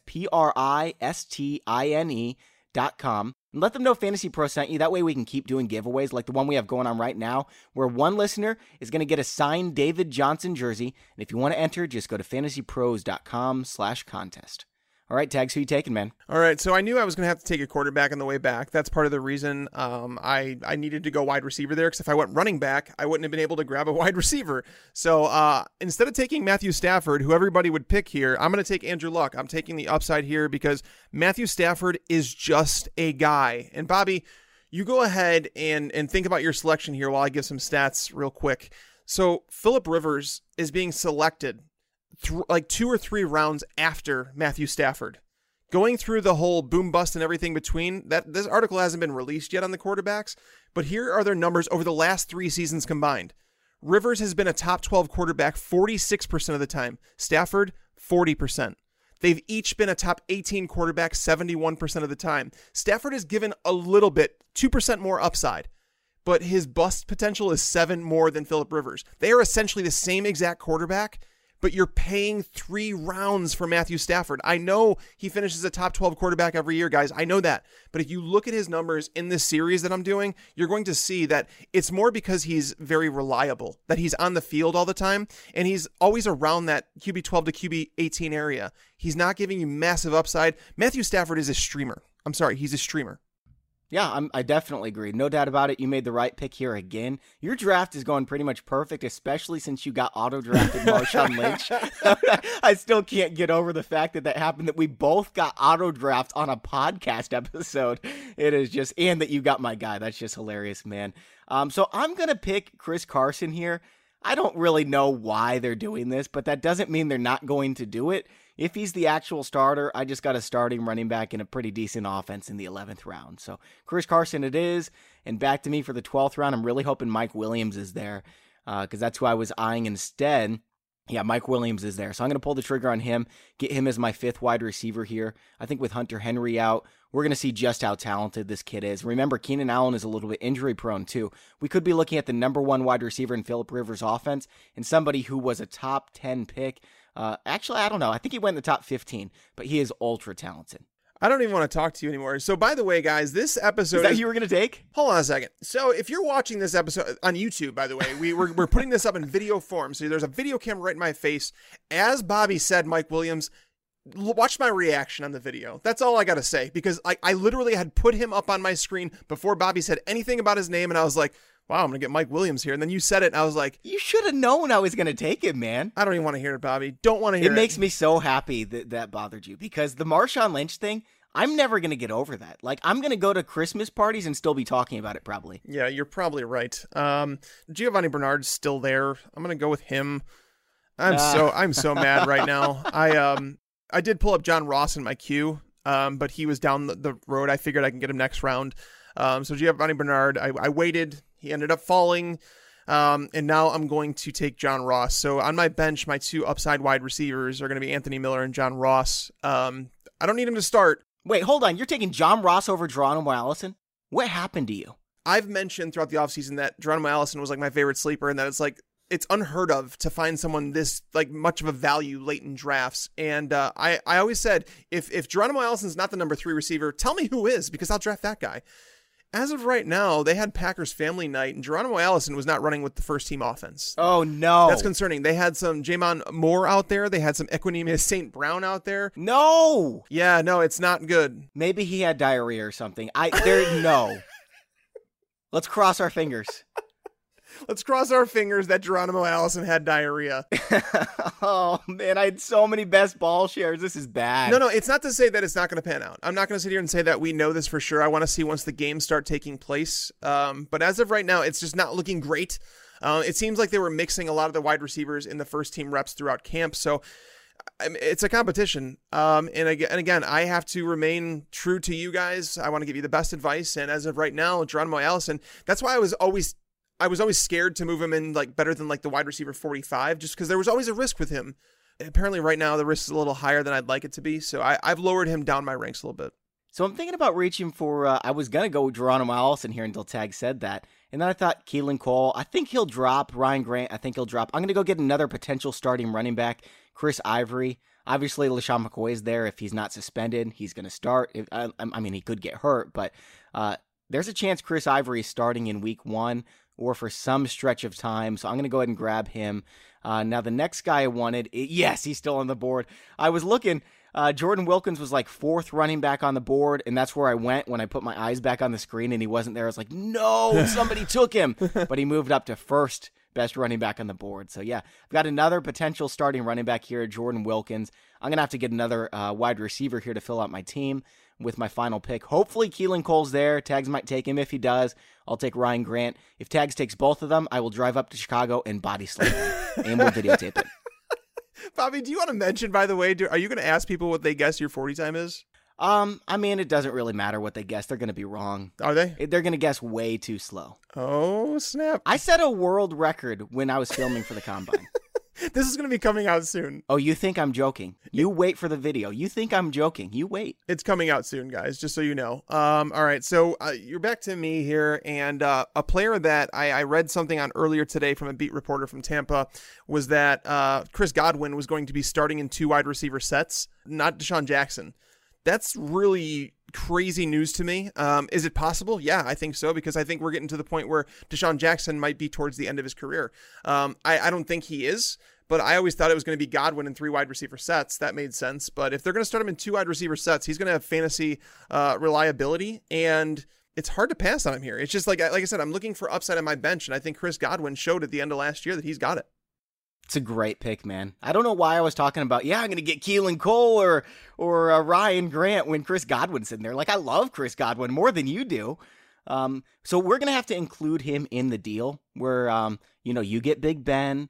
PRISTINE.com. And let them know Fantasy Pro sent you. That way we can keep doing giveaways like the one we have going on right now, where one listener is going to get a signed David Johnson jersey. And if you want to enter, just go to fantasypros.com/contest. All right, Tags, who you taking, man? All right, so I knew I was going to have to take a quarterback on the way back. That's part of the reason I needed to go wide receiver there, because if I went running back, I wouldn't have been able to grab a wide receiver. So instead of taking Matthew Stafford, who everybody would pick here, I'm going to take Andrew Luck. I'm taking the upside here because Matthew Stafford is just a guy. And Bobby, you go ahead and think about your selection here while I give some stats real quick. So Phillip Rivers is being selected like 2 or 3 rounds after Matthew Stafford. Going through the whole boom bust and everything between that, this article hasn't been released yet on the quarterbacks, but here are their numbers over the last 3 seasons combined. Rivers has been a top 12 quarterback 46% of the time. Stafford, 40%. They've each been a top 18 quarterback 71% of the time. Stafford is given a little bit, 2% more upside, but his bust potential is 7 more than Phillip Rivers. They are essentially the same exact quarterback, but you're paying 3 rounds for Matthew Stafford. I know he finishes a top 12 quarterback every year, guys. I know that. But if you look at his numbers in this series that I'm doing, you're going to see that it's more because he's very reliable, that he's on the field all the time, and he's always around that QB 12 to QB 18 area. He's not giving you massive upside. Matthew Stafford is a streamer. I'm sorry, he's a streamer. Yeah, I definitely agree. No doubt about it. You made the right pick here again. Your draft is going pretty much perfect, especially since you got auto-drafted Marshawn Lynch. I still can't get over the fact that happened, that we both got auto-draft on a podcast episode. It is just, and that you got my guy. That's just hilarious, man. So I'm going to pick Chris Carson here. I don't really know why they're doing this, but that doesn't mean they're not going to do it. if he's the actual starter, I just got a starting running back in a pretty decent offense in the 11th round. So Chris Carson it is. And back to me for the 12th round. I'm really hoping Mike Williams is there because that's who I was eyeing instead. Yeah, Mike Williams is there. So I'm going to pull the trigger on him, get him as my 5th wide receiver here. I think with Hunter Henry out, we're going to see just how talented this kid is. Remember, Keenan Allen is a little bit injury prone too. We could be looking at the number 1 wide receiver in Phillip Rivers' offense and somebody who was a top 10 pick. Actually, I don't know. I think he went in the top 15, but he is ultra talented. I don't even want to talk to you anymore. So, by the way, guys, this episode is that who you were going to take? Hold on a second. So, if you're watching this episode on YouTube, by the way, we're putting this up in video form. So, there's a video camera right in my face. As Bobby said, Mike Williams, watch my reaction on the video. That's all I got to say, because I literally had put him up on my screen before Bobby said anything about his name, and I was like, wow, I'm going to get Mike Williams here. And then you said it, and I was like, you should have known I was going to take him, man. I don't even want to hear it, Bobby. Don't want to hear it. It makes me so happy that bothered you, because the Marshawn Lynch thing, I'm never going to get over that. Like, I'm going to go to Christmas parties and still be talking about it, probably. Yeah, you're probably right. Giovanni Bernard's still there. I'm going to go with him. I'm so mad right now. I did pull up John Ross in my queue, but he was down the road. I figured I can get him next round. So Giovanni Bernard, I waited. He ended up falling. And now I'm going to take John Ross. So on my bench, my 2 upside wide receivers are going to be Anthony Miller and John Ross. I don't need him to start. Wait, hold on. You're taking John Ross over Geronimo Allison? What happened to you? I've mentioned throughout the offseason that Geronimo Allison was like my favorite sleeper, and that it's unheard of to find someone this like much of a value late in drafts. And I always said, if Geronimo Allison's not the number 3 receiver, tell me who is, because I'll draft that guy. As of right now, they had Packers family night, and Geronimo Allison was not running with the first team offense. Oh, no. That's concerning. They had some Jamon Moore out there. They had some Equanimeous St. Brown out there. No. Yeah, no, it's not good. Maybe he had diarrhea or something. No. Let's cross our fingers. Let's cross our fingers that Geronimo Allison had diarrhea. Oh, man, I had so many best ball shares. This is bad. No, it's not to say that it's not going to pan out. I'm not going to sit here and say that we know this for sure. I want to see once the games start taking place. But as of right now, it's just not looking great. It seems like they were mixing a lot of the wide receivers in the first team reps throughout camp. So it's a competition. And again, I have to remain true to you guys. I want to give you the best advice. And as of right now, Geronimo Allison, that's why I was always scared to move him in like better than like the wide receiver 45, just because there was always a risk with him. Apparently right now the risk is a little higher than I'd like it to be. So I've lowered him down my ranks a little bit. So I'm thinking about reaching for, I was going to go with Geronimo Allison here until Tag said that. And then I thought Keelan Cole, I think he'll drop. Ryan Grant, I think he'll drop. I'm going to go get another potential starting running back, Chris Ivory. Obviously, LeSean McCoy is there. If he's not suspended, he's going to start. I mean, he could get hurt, but there's a chance Chris Ivory is starting in week 1 or for some stretch of time. So I'm going to go ahead and grab him. Now, the next guy I wanted, yes, he's still on the board. I was looking, Jordan Wilkins was like 4th running back on the board, and that's where I went when I put my eyes back on the screen and he wasn't there. I was like, no, somebody took him. But he moved up to 1st best running back on the board. So yeah, I've got another potential starting running back here, Jordan Wilkins. I'm going to have to get another wide receiver here to fill out my team with my final pick. Hopefully Keelan Cole's there. Tags might take him. If he does, I'll take Ryan Grant. If Tags takes both of them, I will drive up to Chicago and body slam him, and we'll videotape it. Bobby, do you want to mention, by the way, are you going to ask people what they guess your 40 time is? I mean, it doesn't really matter what they guess. They're going to be wrong. Are they? They're going to guess way too slow. Oh, snap. I set a world record when I was filming for the Combine. This is going to be coming out soon. Oh, you think I'm joking? You wait for the video. You think I'm joking? You wait. It's coming out soon, guys, just so you know. All right, so you're back to me here, and a player that I read something on earlier today from a beat reporter from Tampa was that Chris Godwin was going to be starting in 2 wide receiver sets, not Deshaun Jackson. That's really crazy news to me. Is it possible? Yeah, I think so, because I think we're getting to the point where Deshaun Jackson might be towards the end of his career. I don't think he is, but I always thought it was going to be Godwin in 3 wide receiver sets. That made sense. But if they're going to start him in 2 wide receiver sets, he's going to have fantasy reliability, and it's hard to pass on him here. It's just like I said, I'm looking for upside on my bench, and I think Chris Godwin showed at the end of last year that he's got it. It's a great pick, man. I don't know why I was talking about, I'm going to get Keelan Cole or Ryan Grant when Chris Godwin's in there. Like, I love Chris Godwin more than you do. So we're going to have to include him in the deal where, you get Big Ben.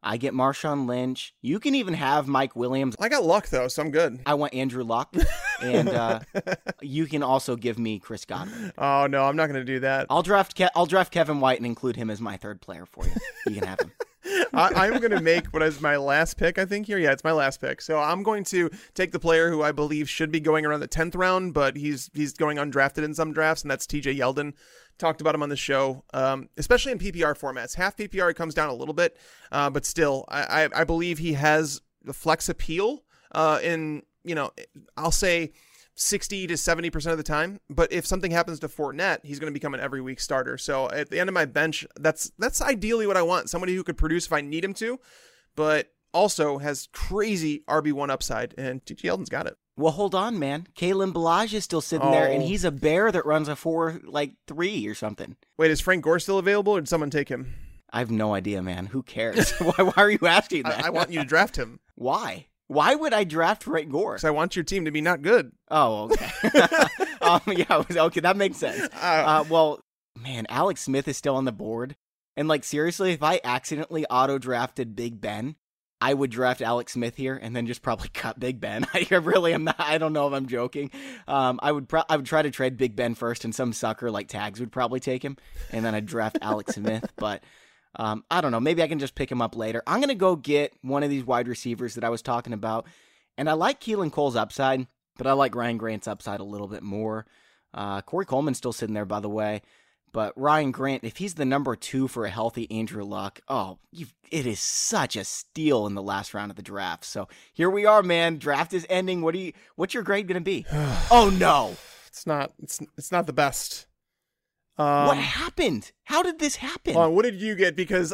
I get Marshawn Lynch. You can even have Mike Williams. I got Luck, though, so I'm good. I want Andrew Luck. And you can also give me Chris Godwin. Oh, no, I'm not going to do that. I'll draft Kevin White and include him as my third player for you. You can have him. I'm going to make what is my last pick, I think, here. Yeah, it's my last pick. So I'm going to take the player who I believe should be going around the 10th round, but he's going undrafted in some drafts, and that's TJ Yeldon. Talked about him on the show, especially in PPR formats. Half PPR comes down a little bit, but still, I believe he has the flex appeal in, I'll say 60 to 70% of the time. But if something happens to Fournette, he's going to become an every week starter. So at the end of my bench, that's ideally what I want. Somebody who could produce if I need him to, but also has crazy RB1 upside, and TJ Yeldon's got it. Well, hold on, man. Kalen Ballage is still sitting there, and he's a bear that runs a 4.3 or something. Wait, is Frank Gore still available, or did someone take him? I have no idea, man. Who cares? Why are you asking that? I want you to draft him. Why? Why would I draft Frank Gore? Because I want your team to be not good. Oh, okay. Yeah, okay, that makes sense. Well, man, Alex Smith is still on the board. And, seriously, if I accidentally auto-drafted Big Ben, I would draft Alex Smith here and then just probably cut Big Ben. I really am not. I don't know if I'm joking. I would try to trade Big Ben first, and some sucker like Tags would probably take him, and then I'd draft Alex Smith. But I don't know. Maybe I can just pick him up later. I'm gonna go get one of these wide receivers that I was talking about, and I like Keelan Cole's upside, but I like Ryan Grant's upside a little bit more. Corey Coleman's still sitting there, by the way. But Ryan Grant, if he's the number 2 for a healthy Andrew Luck, it is such a steal in the last round of the draft. So here we are, man. Draft is ending. What's your grade going to be? Oh no, it's not the best. What happened? How did this happen? What did you get? Because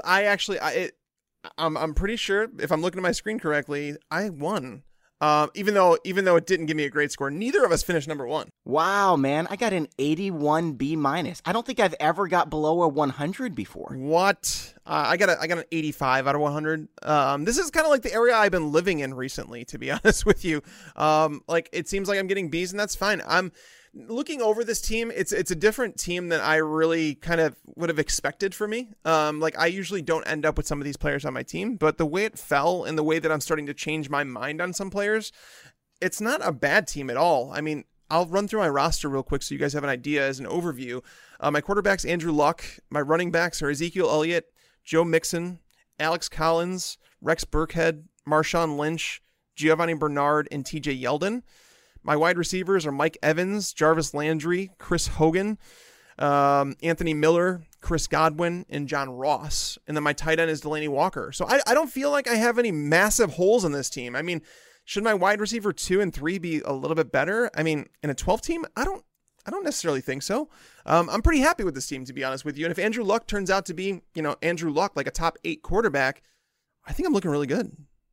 I'm pretty sure, if I'm looking at my screen correctly, I won. Even though it didn't give me a great score, neither of us finished number 1. Wow, man. I got an 81 B-. I don't think I've ever got below a 100 before. What? I got an 85 out of 100. This is kind of like the area I've been living in recently, to be honest with you. It seems like I'm getting B's, and that's fine. I'm looking over this team. It's a different team than I really kind of would have expected for me. I usually don't end up with some of these players on my team, but the way it fell and the way that I'm starting to change my mind on some players, it's not a bad team at all. I mean, I'll run through my roster real quick so you guys have an idea as an overview. My quarterback's Andrew Luck. My running backs are Ezekiel Elliott, Joe Mixon, Alex Collins, Rex Burkhead, Marshawn Lynch, Giovanni Bernard, and TJ Yeldon. My wide receivers are Mike Evans, Jarvis Landry, Chris Hogan, Anthony Miller, Chris Godwin, and John Ross. And then my tight end is Delaney Walker. So I don't feel like I have any massive holes in this team. I mean, should my wide receiver 2 and 3 be a little bit better? I mean, in a 12 team, I don't necessarily think so. I'm pretty happy with this team, to be honest with you. And if Andrew Luck turns out to be, Andrew Luck, like a top 8 quarterback, I think I'm looking really good.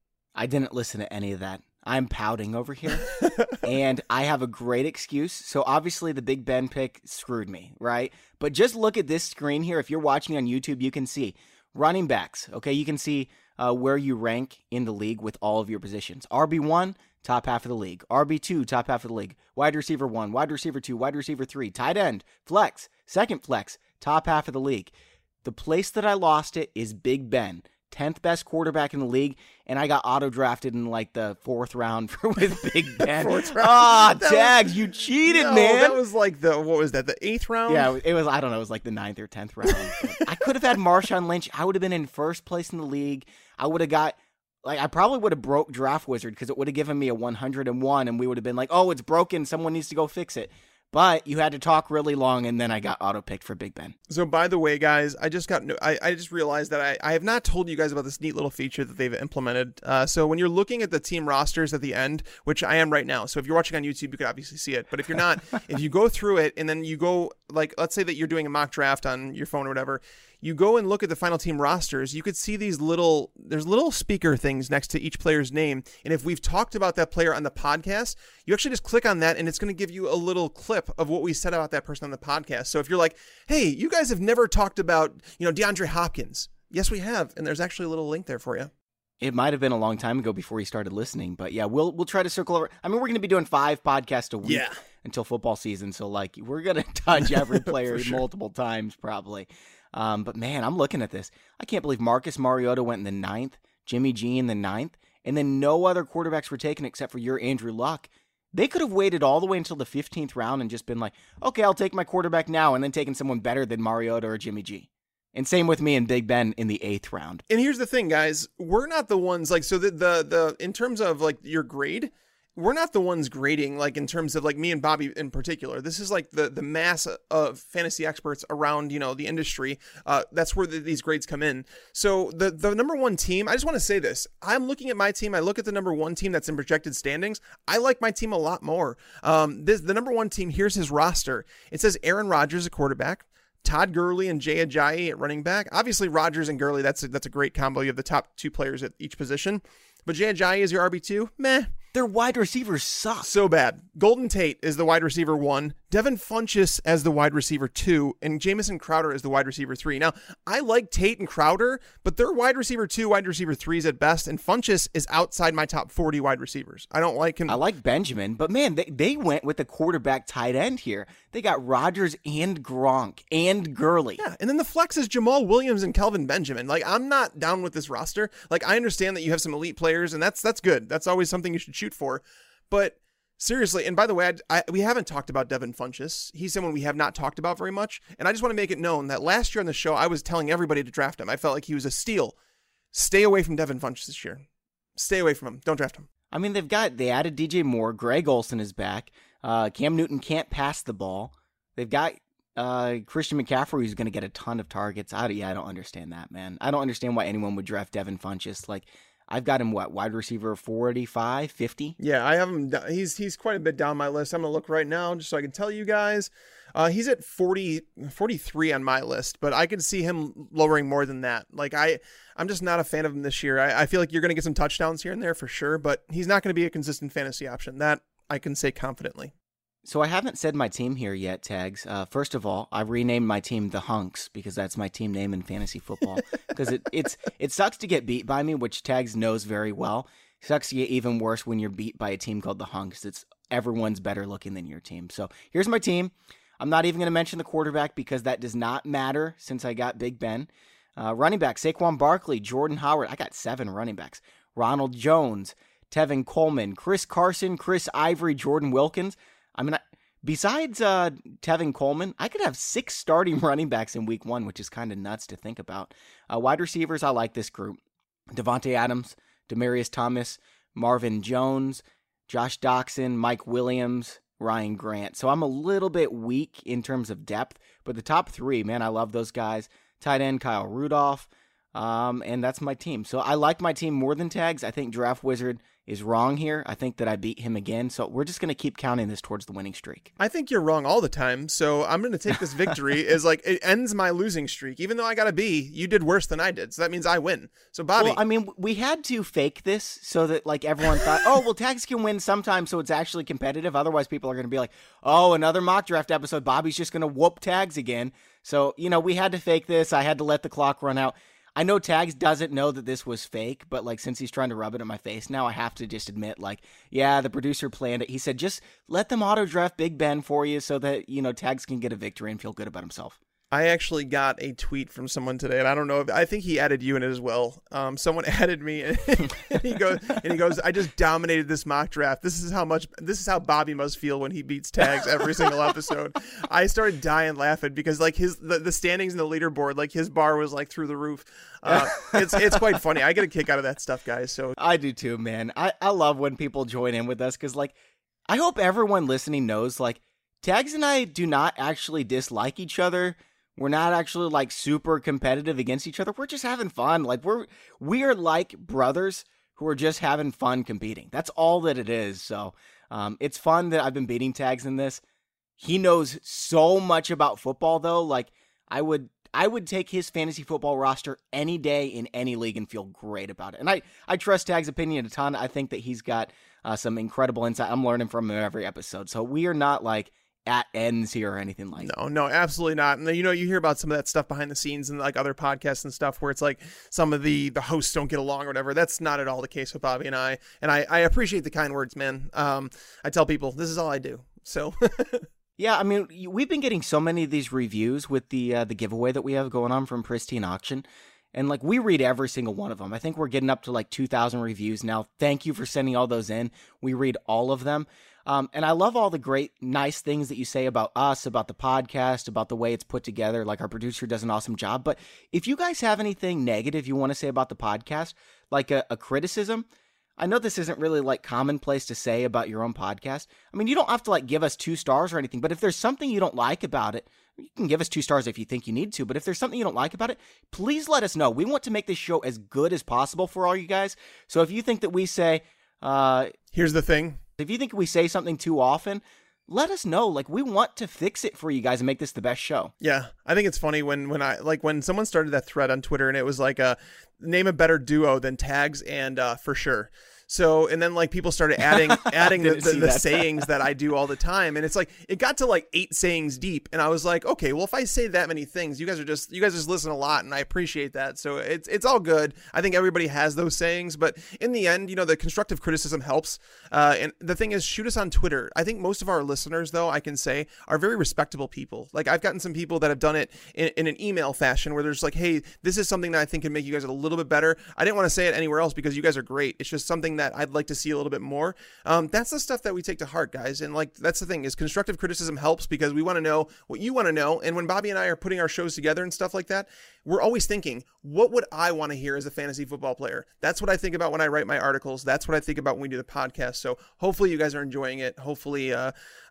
I didn't listen to any of that. I'm pouting over here, and I have a great excuse. So obviously the Big Ben pick screwed me, right? But just look at this screen here. If you're watching on YouTube, you can see running backs, okay? You can see where you rank in the league with all of your positions. RB1, top half of the league. RB2, top half of the league. Wide receiver 1, wide receiver 2, wide receiver 3. Tight end, flex, second flex, top half of the league. The place that I lost it is Big Ben. 10th best quarterback in the league, and I got auto-drafted in the 4th round with Big Ben. 4th round. Jags, you cheated, man. That was what was that, the 8th round? Yeah, it was, I don't know, it was the 9th or 10th round. I could have had Marshawn Lynch. I would have been in first place in the league. I would have got, I probably would have broke Draft Wizard because it would have given me a 101, and we would have been like, oh, it's broken, someone needs to go fix it. But you had to talk really long, and then I got auto-picked for Big Ben. So, by the way, guys, I just realized that I have not told you guys about this neat little feature that they've implemented. So when you're looking at the team rosters at the end, which I am right now, so if you're watching on YouTube, you could obviously see it. But if you're not, if you go through it, and then you go, let's say that you're doing a mock draft on your phone or whatever, you go and look at the final team rosters, you could see there's little speaker things next to each player's name. And if we've talked about that player on the podcast, you actually just click on that and it's going to give you a little clip of what we said about that person on the podcast. So if you're like, hey, you guys have never talked about, DeAndre Hopkins. Yes, we have. And there's actually a little link there for you. It might have been a long time ago before you started listening, but yeah, we'll try to circle over. I mean, we're going to be doing 5 podcasts a week until football season. So we're going to touch every player multiple times probably. But man, I'm looking at this. I can't believe Marcus Mariota went in the 9th, Jimmy G in the 9th, and then no other quarterbacks were taken except for your Andrew Luck. They could have waited all the way until the 15th round and just been like, okay, I'll take my quarterback now, and then taken someone better than Mariota or Jimmy G. And same with me and Big Ben in the 8th round. And here's the thing, guys. We're not the ones, like, so the in terms of, like, your grade, we're not the ones grading, like, in terms of, like, me and Bobby in particular. This is, like, the mass of fantasy experts around, you know, the industry. That's where these grades come in. So the number one team, I just want to say this. I'm looking at my team. I look at the number one team that's in projected standings. I like my team a lot more. The number one team, here's his roster. It says Aaron Rodgers, a quarterback. Todd Gurley and Jay Ajayi at running back. Obviously, Rodgers and Gurley, that's a great combo. You have the top 2 players at each position. But Jay Ajayi is your RB2? Meh. Their wide receivers suck. So bad. Golden Tate is the wide receiver 1. Devin Funchess as the wide receiver 2. And Jamison Crowder as the wide receiver 3. Now, I like Tate and Crowder, but they're wide receiver 2, wide receiver 3s at best. And Funchess is outside my top 40 wide receivers. I don't like him. I like Benjamin, but man, they went with the quarterback tight end here. They got Rodgers and Gronk and Gurley. Yeah, and then the flex is Jamal Williams and Kelvin Benjamin. Like, I'm not down with this roster. Like, I understand that you have some elite players, and that's good. That's always something you should shoot for. But seriously, and by the way, we haven't talked about Devin Funchess. He's someone we have not talked about very much. And I just want to make it known that last year on the show, I was telling everybody to draft him. I felt like he was a steal. Stay away from Devin Funchess this year. Stay away from him. Don't draft him. I mean, they added DJ Moore. Greg Olsen is back. Cam Newton can't pass the ball. They've got Christian McCaffrey, who's going to get a ton of targets. I don't understand that, man. I don't understand why anyone would draft Devin Funchess. Like, I've got him, wide receiver 45, 50? Yeah, I have him. He's quite a bit down my list. I'm going to look right now just so I can tell you guys. He's at 43 on my list, but I could see him lowering more than that. Like, I'm just not a fan of him this year. I feel like you're going to get some touchdowns here and there for sure, but he's not going to be a consistent fantasy option. That I can say confidently. So I haven't said my team here yet, Tags. First of all, I renamed my team the Hunks because that's my team name in fantasy football. Because it sucks to get beat by me, which Tags knows very well. It sucks to get even worse when you're beat by a team called the Hunks. Everyone's better looking than your team. So here's my team. I'm not even going to mention the quarterback because that does not matter since I got Big Ben. Running back, Saquon Barkley, Jordan Howard. I got 7 running backs. Ronald Jones, Tevin Coleman, Chris Carson, Chris Ivory, Jordan Wilkins. I mean, besides Tevin Coleman, I could have 6 starting running backs in week 1, which is kind of nuts to think about. Wide receivers, I like this group. Devontae Adams, Demaryius Thomas, Marvin Jones, Josh Doxson, Mike Williams, Ryan Grant. So I'm a little bit weak in terms of depth, but the top 3, man, I love those guys. Tight end, Kyle Rudolph, and that's my team. So I like my team more than Tags. I think Draft Wizard is wrong here. I think that I beat him again. So we're just going to keep counting this towards the winning streak. I think you're wrong all the time. So I'm going to take this victory as like it ends my losing streak. Even though I got a B, you did worse than I did. So that means I win. So Bobby. Well, I mean, we had to fake this so that like everyone thought, oh, well, Tags can win sometimes. So it's actually competitive. Otherwise people are going to be like, oh, another mock draft episode. Bobby's just going to whoop Tags again. So, we had to fake this. I had to let the clock run out. I know Tags doesn't know that this was fake, but like since he's trying to rub it in my face now, I have to just admit, like, yeah, the producer planned it. He said, just let them auto draft Big Ben for you so that, Tags can get a victory and feel good about himself. I actually got a tweet from someone today, and I don't know I think he added you in it as well. Someone added me, and he goes, I just dominated this mock draft. This is how Bobby must feel when he beats Tags every single episode. I started dying laughing because like the standings in the leaderboard, like his bar was like through the roof. It's quite funny. I get a kick out of that stuff, guys. So I do too, man. I love when people join in with us because like I hope everyone listening knows like Tags and I do not actually dislike each other. We're not actually like super competitive against each other. We're just having fun. Like we are like brothers who are just having fun competing. That's all that it is. So it's fun that I've been beating Tags in this. He knows so much about football though. Like I would take his fantasy football roster any day in any league and feel great about it. And I trust Tags' opinion a ton. I think that he's got some incredible insight. I'm learning from him every episode. So we are not like at ends here or anything like that. No, absolutely not. And you hear about some of that stuff behind the scenes and like other podcasts and stuff where it's like some of the hosts don't get along or whatever. That's not at all the case with Bobby and I. And I appreciate the kind words, man. I tell people this is all I do. So Yeah, I mean, we've been getting so many of these reviews with the giveaway that we have going on from Pristine Auction. And like, we read every single one of them. I think we're getting up to like 2,000 reviews now. Thank you for sending all those in. We read all of them. And I love all the great, nice things that you say about us, about the podcast, about the way it's put together. Like, our producer does an awesome job. But if you guys have anything negative you want to say about the podcast, like a criticism, I know this isn't really like commonplace to say about your own podcast. I mean, you don't have to like give us 2 stars or anything, but if there's something you don't like about it, you can give us 2 stars if you think you need to, but if there's something you don't like about it, please let us know. We want to make this show as good as possible for all you guys. So if you think that we say, here's the thing. If you think we say something too often, let us know. Like, we want to fix it for you guys and make this the best show. Yeah, I think it's funny when someone started that thread on Twitter and it was like name a better duo than Tags and For Sure. So, and then like people started adding the sayings that I do all the time. And it's like, it got to like 8 sayings deep. And I was like, okay, well, if I say that many things, you guys just listen a lot. And I appreciate that. So it's all good. I think everybody has those sayings, but in the end, the constructive criticism helps. And the thing is, shoot us on Twitter. I think most of our listeners, though, I can say, are very respectable people. Like, I've gotten some people that have done it in an email fashion where there's like, hey, this is something that I think can make you guys a little bit better. I didn't want to say it anywhere else because you guys are great. It's just something that I'd like to see a little bit more. That's the stuff that we take to heart, guys. And like, that's the thing, is constructive criticism helps because we want to know what you want to know. And when Bobby and I are putting our shows together and stuff like that, we're always thinking, what would I want to hear as a fantasy football player? That's what I think about when I write my articles. That's what I think about when we do the podcast. So hopefully you guys are enjoying it. Hopefully, you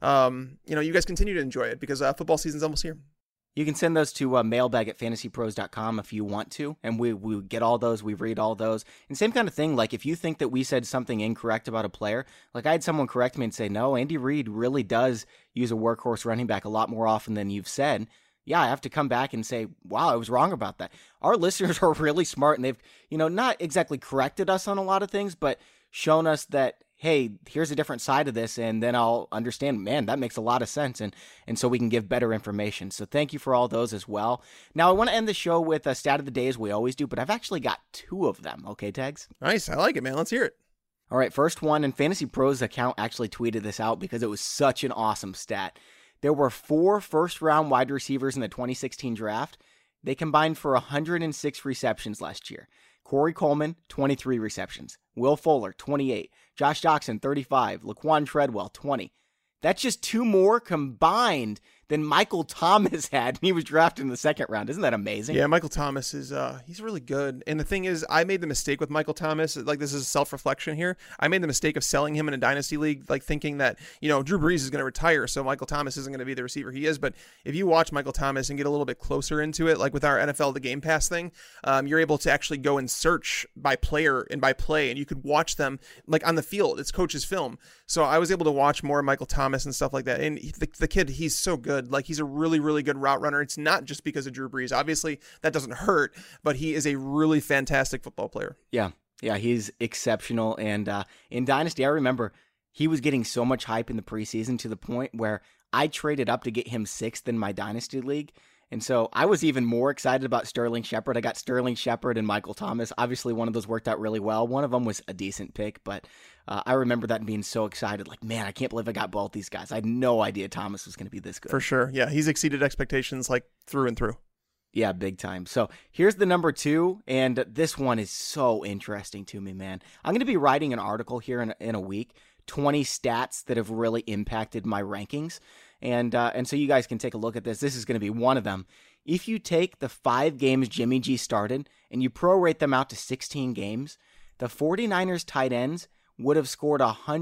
guys continue to enjoy it because football season's almost here. You can send those to mailbag@fantasypros.com if you want to, and we get all those, we read all those. And same kind of thing, like if you think that we said something incorrect about a player, like I had someone correct me and say, no, Andy Reid really does use a workhorse running back a lot more often than you've said. Yeah, I have to come back and say, wow, I was wrong about that. Our listeners are really smart, and they've, not exactly corrected us on a lot of things, but shown us that, hey, here's a different side of this, and then I'll understand, man, that makes a lot of sense, and so we can give better information. So thank you for all those as well. Now, I want to end the show with a stat of the day, as we always do, but I've actually got 2 of them. Okay, Tags? Nice. I like it, man. Let's hear it. All right, first one, and Fantasy Pros account actually tweeted this out because it was such an awesome stat. There were 4 first-round wide receivers in the 2016 draft. They combined for 106 receptions last year. Corey Coleman, 23 receptions. Will Fuller, 28. Josh Doctson, 35. Laquan Treadwell, 20. That's just 2 more combined than Michael Thomas had, and he was drafted in the 2nd round. Isn't that amazing? Yeah, Michael Thomas is he's really good. And the thing is, I made the mistake with Michael Thomas. Like, this is self-reflection here. I made the mistake of selling him in a dynasty league, like thinking that, Drew Brees is going to retire, so Michael Thomas isn't going to be the receiver he is. But if you watch Michael Thomas and get a little bit closer into it, like with our NFL The Game Pass thing, you're able to actually go and search by player and by play, and you could watch them like on the field. It's coach's film. So I was able to watch more of Michael Thomas and stuff like that. And the kid, he's so good. Like, he's a really, really good route runner. It's not just because of Drew Brees. Obviously, that doesn't hurt, but he is a really fantastic football player. Yeah, he's exceptional. And in Dynasty, I remember he was getting so much hype in the preseason to the point where I traded up to get him 6th in my Dynasty league. And so I was even more excited about Sterling Shepard. I got Sterling Shepard and Michael Thomas. Obviously, one of those worked out really well. One of them was a decent pick, but I remember that and being so excited. Like, man, I can't believe I got both these guys. I had no idea Thomas was going to be this good. For sure. Yeah, he's exceeded expectations like through and through. Yeah, big time. So here's the number 2, and this one is so interesting to me, man. I'm going to be writing an article here in a week, 20 stats that have really impacted my rankings. And so you guys can take a look at this. This is going to be one of them. If you take the 5 games Jimmy G started and you prorate them out to 16 games, the 49ers tight ends would have scored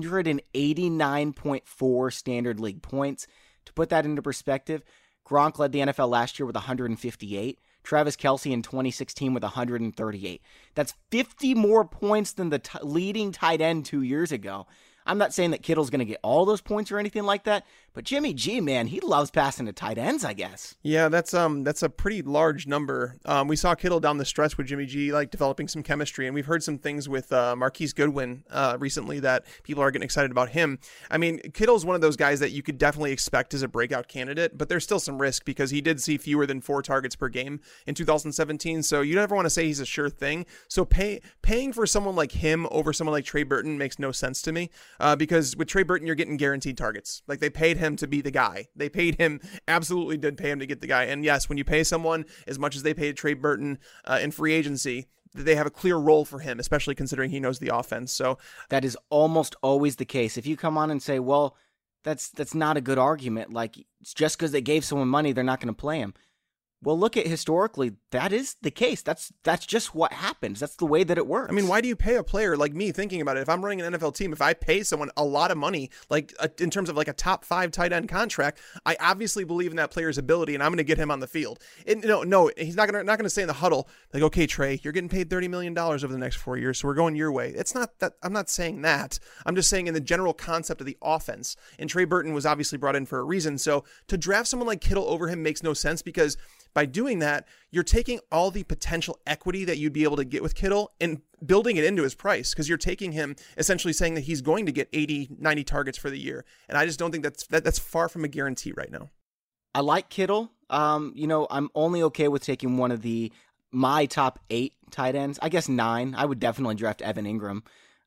189.4 standard league points. To put that into perspective, Gronk led the NFL last year with 158. Travis Kelce in 2016 with 138. That's 50 more points than the leading tight end 2 years ago. I'm not saying that Kittle's going to get all those points or anything like that, but Jimmy G, man, he loves passing to tight ends, I guess. Yeah, that's a pretty large number. We saw Kittle down the stretch with Jimmy G, like developing some chemistry, and we've heard some things with Marquise Goodwin recently that people are getting excited about him. I mean, Kittle's one of those guys that you could definitely expect as a breakout candidate, but there's still some risk because he did see fewer than 4 targets per game in 2017, so you never want to say he's a sure thing. So paying for someone like him over someone like Trey Burton makes no sense to me. Because with Trey Burton, you're getting guaranteed targets. Like, they paid him to be the guy. They paid him, absolutely did pay him to get the guy. And yes, when you pay someone as much as they paid Trey Burton in free agency, they have a clear role for him, especially considering he knows the offense. So that is almost always the case. If you come on and say, well, that's not a good argument. Like, it's just because they gave someone money, they're not going to play him. Well, look at historically, that is the case. That's just what happens. That's the way that it works. I mean, why do you pay a player like me, thinking about it? If I'm running an NFL team, if I pay someone a lot of money, like in terms of like a top 5 tight end contract, I obviously believe in that player's ability, and I'm going to get him on the field. And no, he's not going to say in the huddle, like, okay, Trey, you're getting paid $30 million over the next 4 years, so we're going your way. It's not that. I'm not saying that. I'm just saying in the general concept of the offense. And Trey Burton was obviously brought in for a reason. So to draft someone like Kittle over him makes no sense, because by doing that, you're taking all the potential equity that you'd be able to get with Kittle and building it into his price, because you're taking him, essentially saying that he's going to get 80, 90 targets for the year. And I just don't think that's far from a guarantee right now. I like Kittle. I'm only okay with taking one of my top 8 tight ends. I guess 9. I would definitely draft Evan Ingram,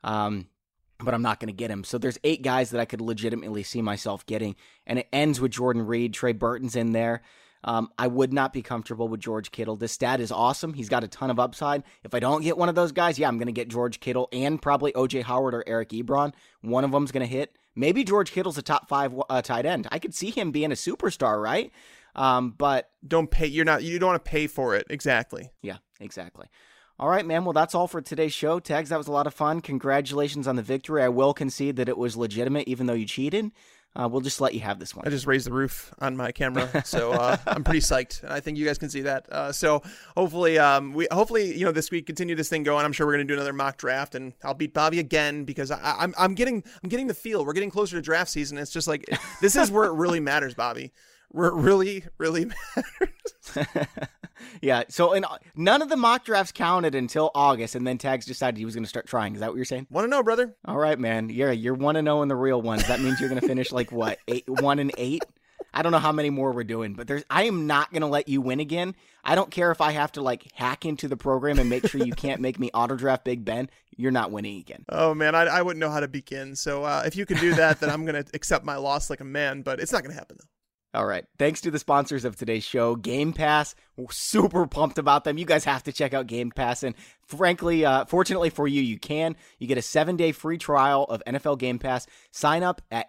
but I'm not going to get him. So there's 8 guys that I could legitimately see myself getting, and it ends with Jordan Reed. Trey Burton's in there. I would not be comfortable with George Kittle. This stat is awesome. He's got a ton of upside. If I don't get one of those guys, I'm going to get George Kittle and probably O.J. Howard or Eric Ebron. One of them's going to hit. Maybe George Kittle's a top 5 tight end. I could see him being a superstar, right? But don't pay. You don't want to pay for it. Exactly. Yeah, exactly. All right, man. Well, that's all for today's show. Tags, that was a lot of fun. Congratulations on the victory. I will concede that it was legitimate, even though you cheated. We'll just let you have this one. I just raised the roof on my camera, so I'm pretty psyched. I think you guys can see that. So hopefully, this week continue this thing going. I'm sure we're going to do another mock draft, and I'll beat Bobby again, because I'm getting the feel. We're getting closer to draft season. It's just like, this is where it really matters, Bobby. Where it really, really matters. Yeah, so none of the mock drafts counted until August, and then Tags decided he was going to start trying. Is that what you're saying? Want to know, brother? All right, man. Yeah, you're 1-0 in the real ones. That means you're going to finish like what, 1-8? I don't know how many more we're doing, but I am not going to let you win again. I don't care if I have to like hack into the program and make sure you can't make me auto draft Big Ben. You're not winning again. Oh man, I wouldn't know how to begin. So if you can do that, then I'm going to accept my loss like a man. But it's not going to happen though. All right. Thanks to the sponsors of today's show, Game Pass. We're super pumped about them. You guys have to check out Game Pass. And frankly, fortunately for you, you can. You get a 7-day free trial of NFL Game Pass. Sign up at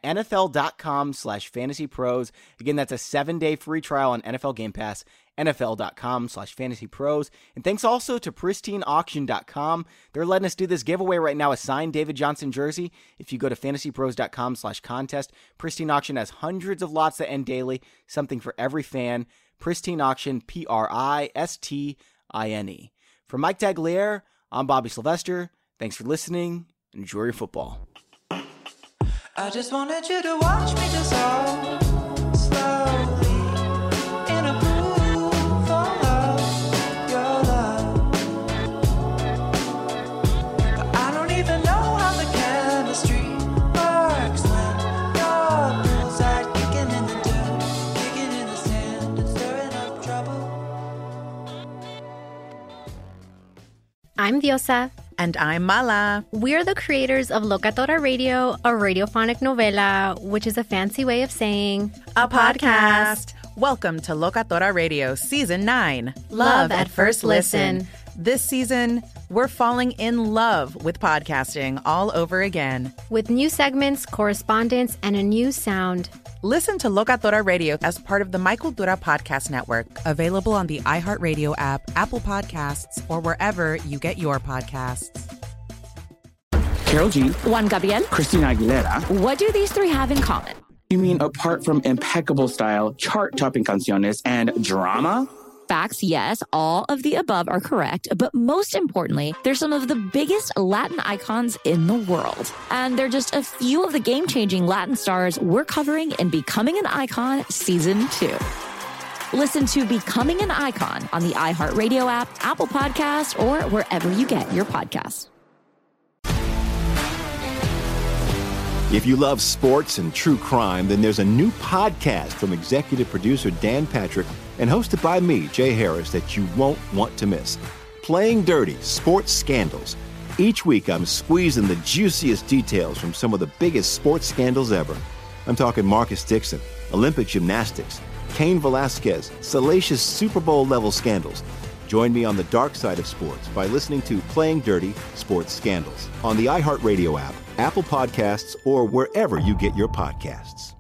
NFL.com/fantasypros. Again, that's a 7-day free trial on NFL Game Pass. NFL.com/fantasypros. And thanks also to PristineAuction.com. They're letting us do this giveaway right now, a signed David Johnson jersey. If you go to fantasypros.com/contest, Pristine Auction has hundreds of lots that end daily, something for every fan. Pristine Auction, Pristine. For Mike Tagliere, I'm Bobby Sylvester. Thanks for listening. Enjoy your football. I just wanted you to watch me dissolve slowly in a pool of your love. But I don't even know how the chemistry works when your bullseye kicking in the dirt, kicking in the sand and stirring up trouble. I'm Diosa. And I'm Mala. We're the creators of Locatora Radio, a radiophonic novela, which is a fancy way of saying a podcast. Welcome to Locatora Radio Season 9. Love at First Listen. This season, we're falling in love with podcasting all over again. With new segments, correspondence, and a new sound. Listen to Locatora Radio as part of the My Cultura Podcast Network. Available on the iHeartRadio app, Apple Podcasts, or wherever you get your podcasts. Karol G, Juan Gabriel, Christina Aguilera. What do these 3 have in common? You mean apart from impeccable style, chart-topping canciones, and drama? Facts, yes, all of the above are correct, but most importantly, they're some of the biggest Latin icons in the world. And they're just a few of the game-changing Latin stars we're covering in Becoming an Icon Season 2. Listen to Becoming an Icon on the iHeartRadio app, Apple Podcasts, or wherever you get your podcasts. If you love sports and true crime, then there's a new podcast from executive producer Dan Patrick and hosted by me, Jay Harris, that you won't want to miss. Playing Dirty: Sports Scandals. Each week, I'm squeezing the juiciest details from some of the biggest sports scandals ever. I'm talking Marcus Dixon, Olympic gymnastics, Cain Velasquez, salacious Super Bowl-level scandals. Join me on the dark side of sports by listening to Playing Dirty Sports Scandals on the iHeartRadio app, Apple Podcasts, or wherever you get your podcasts.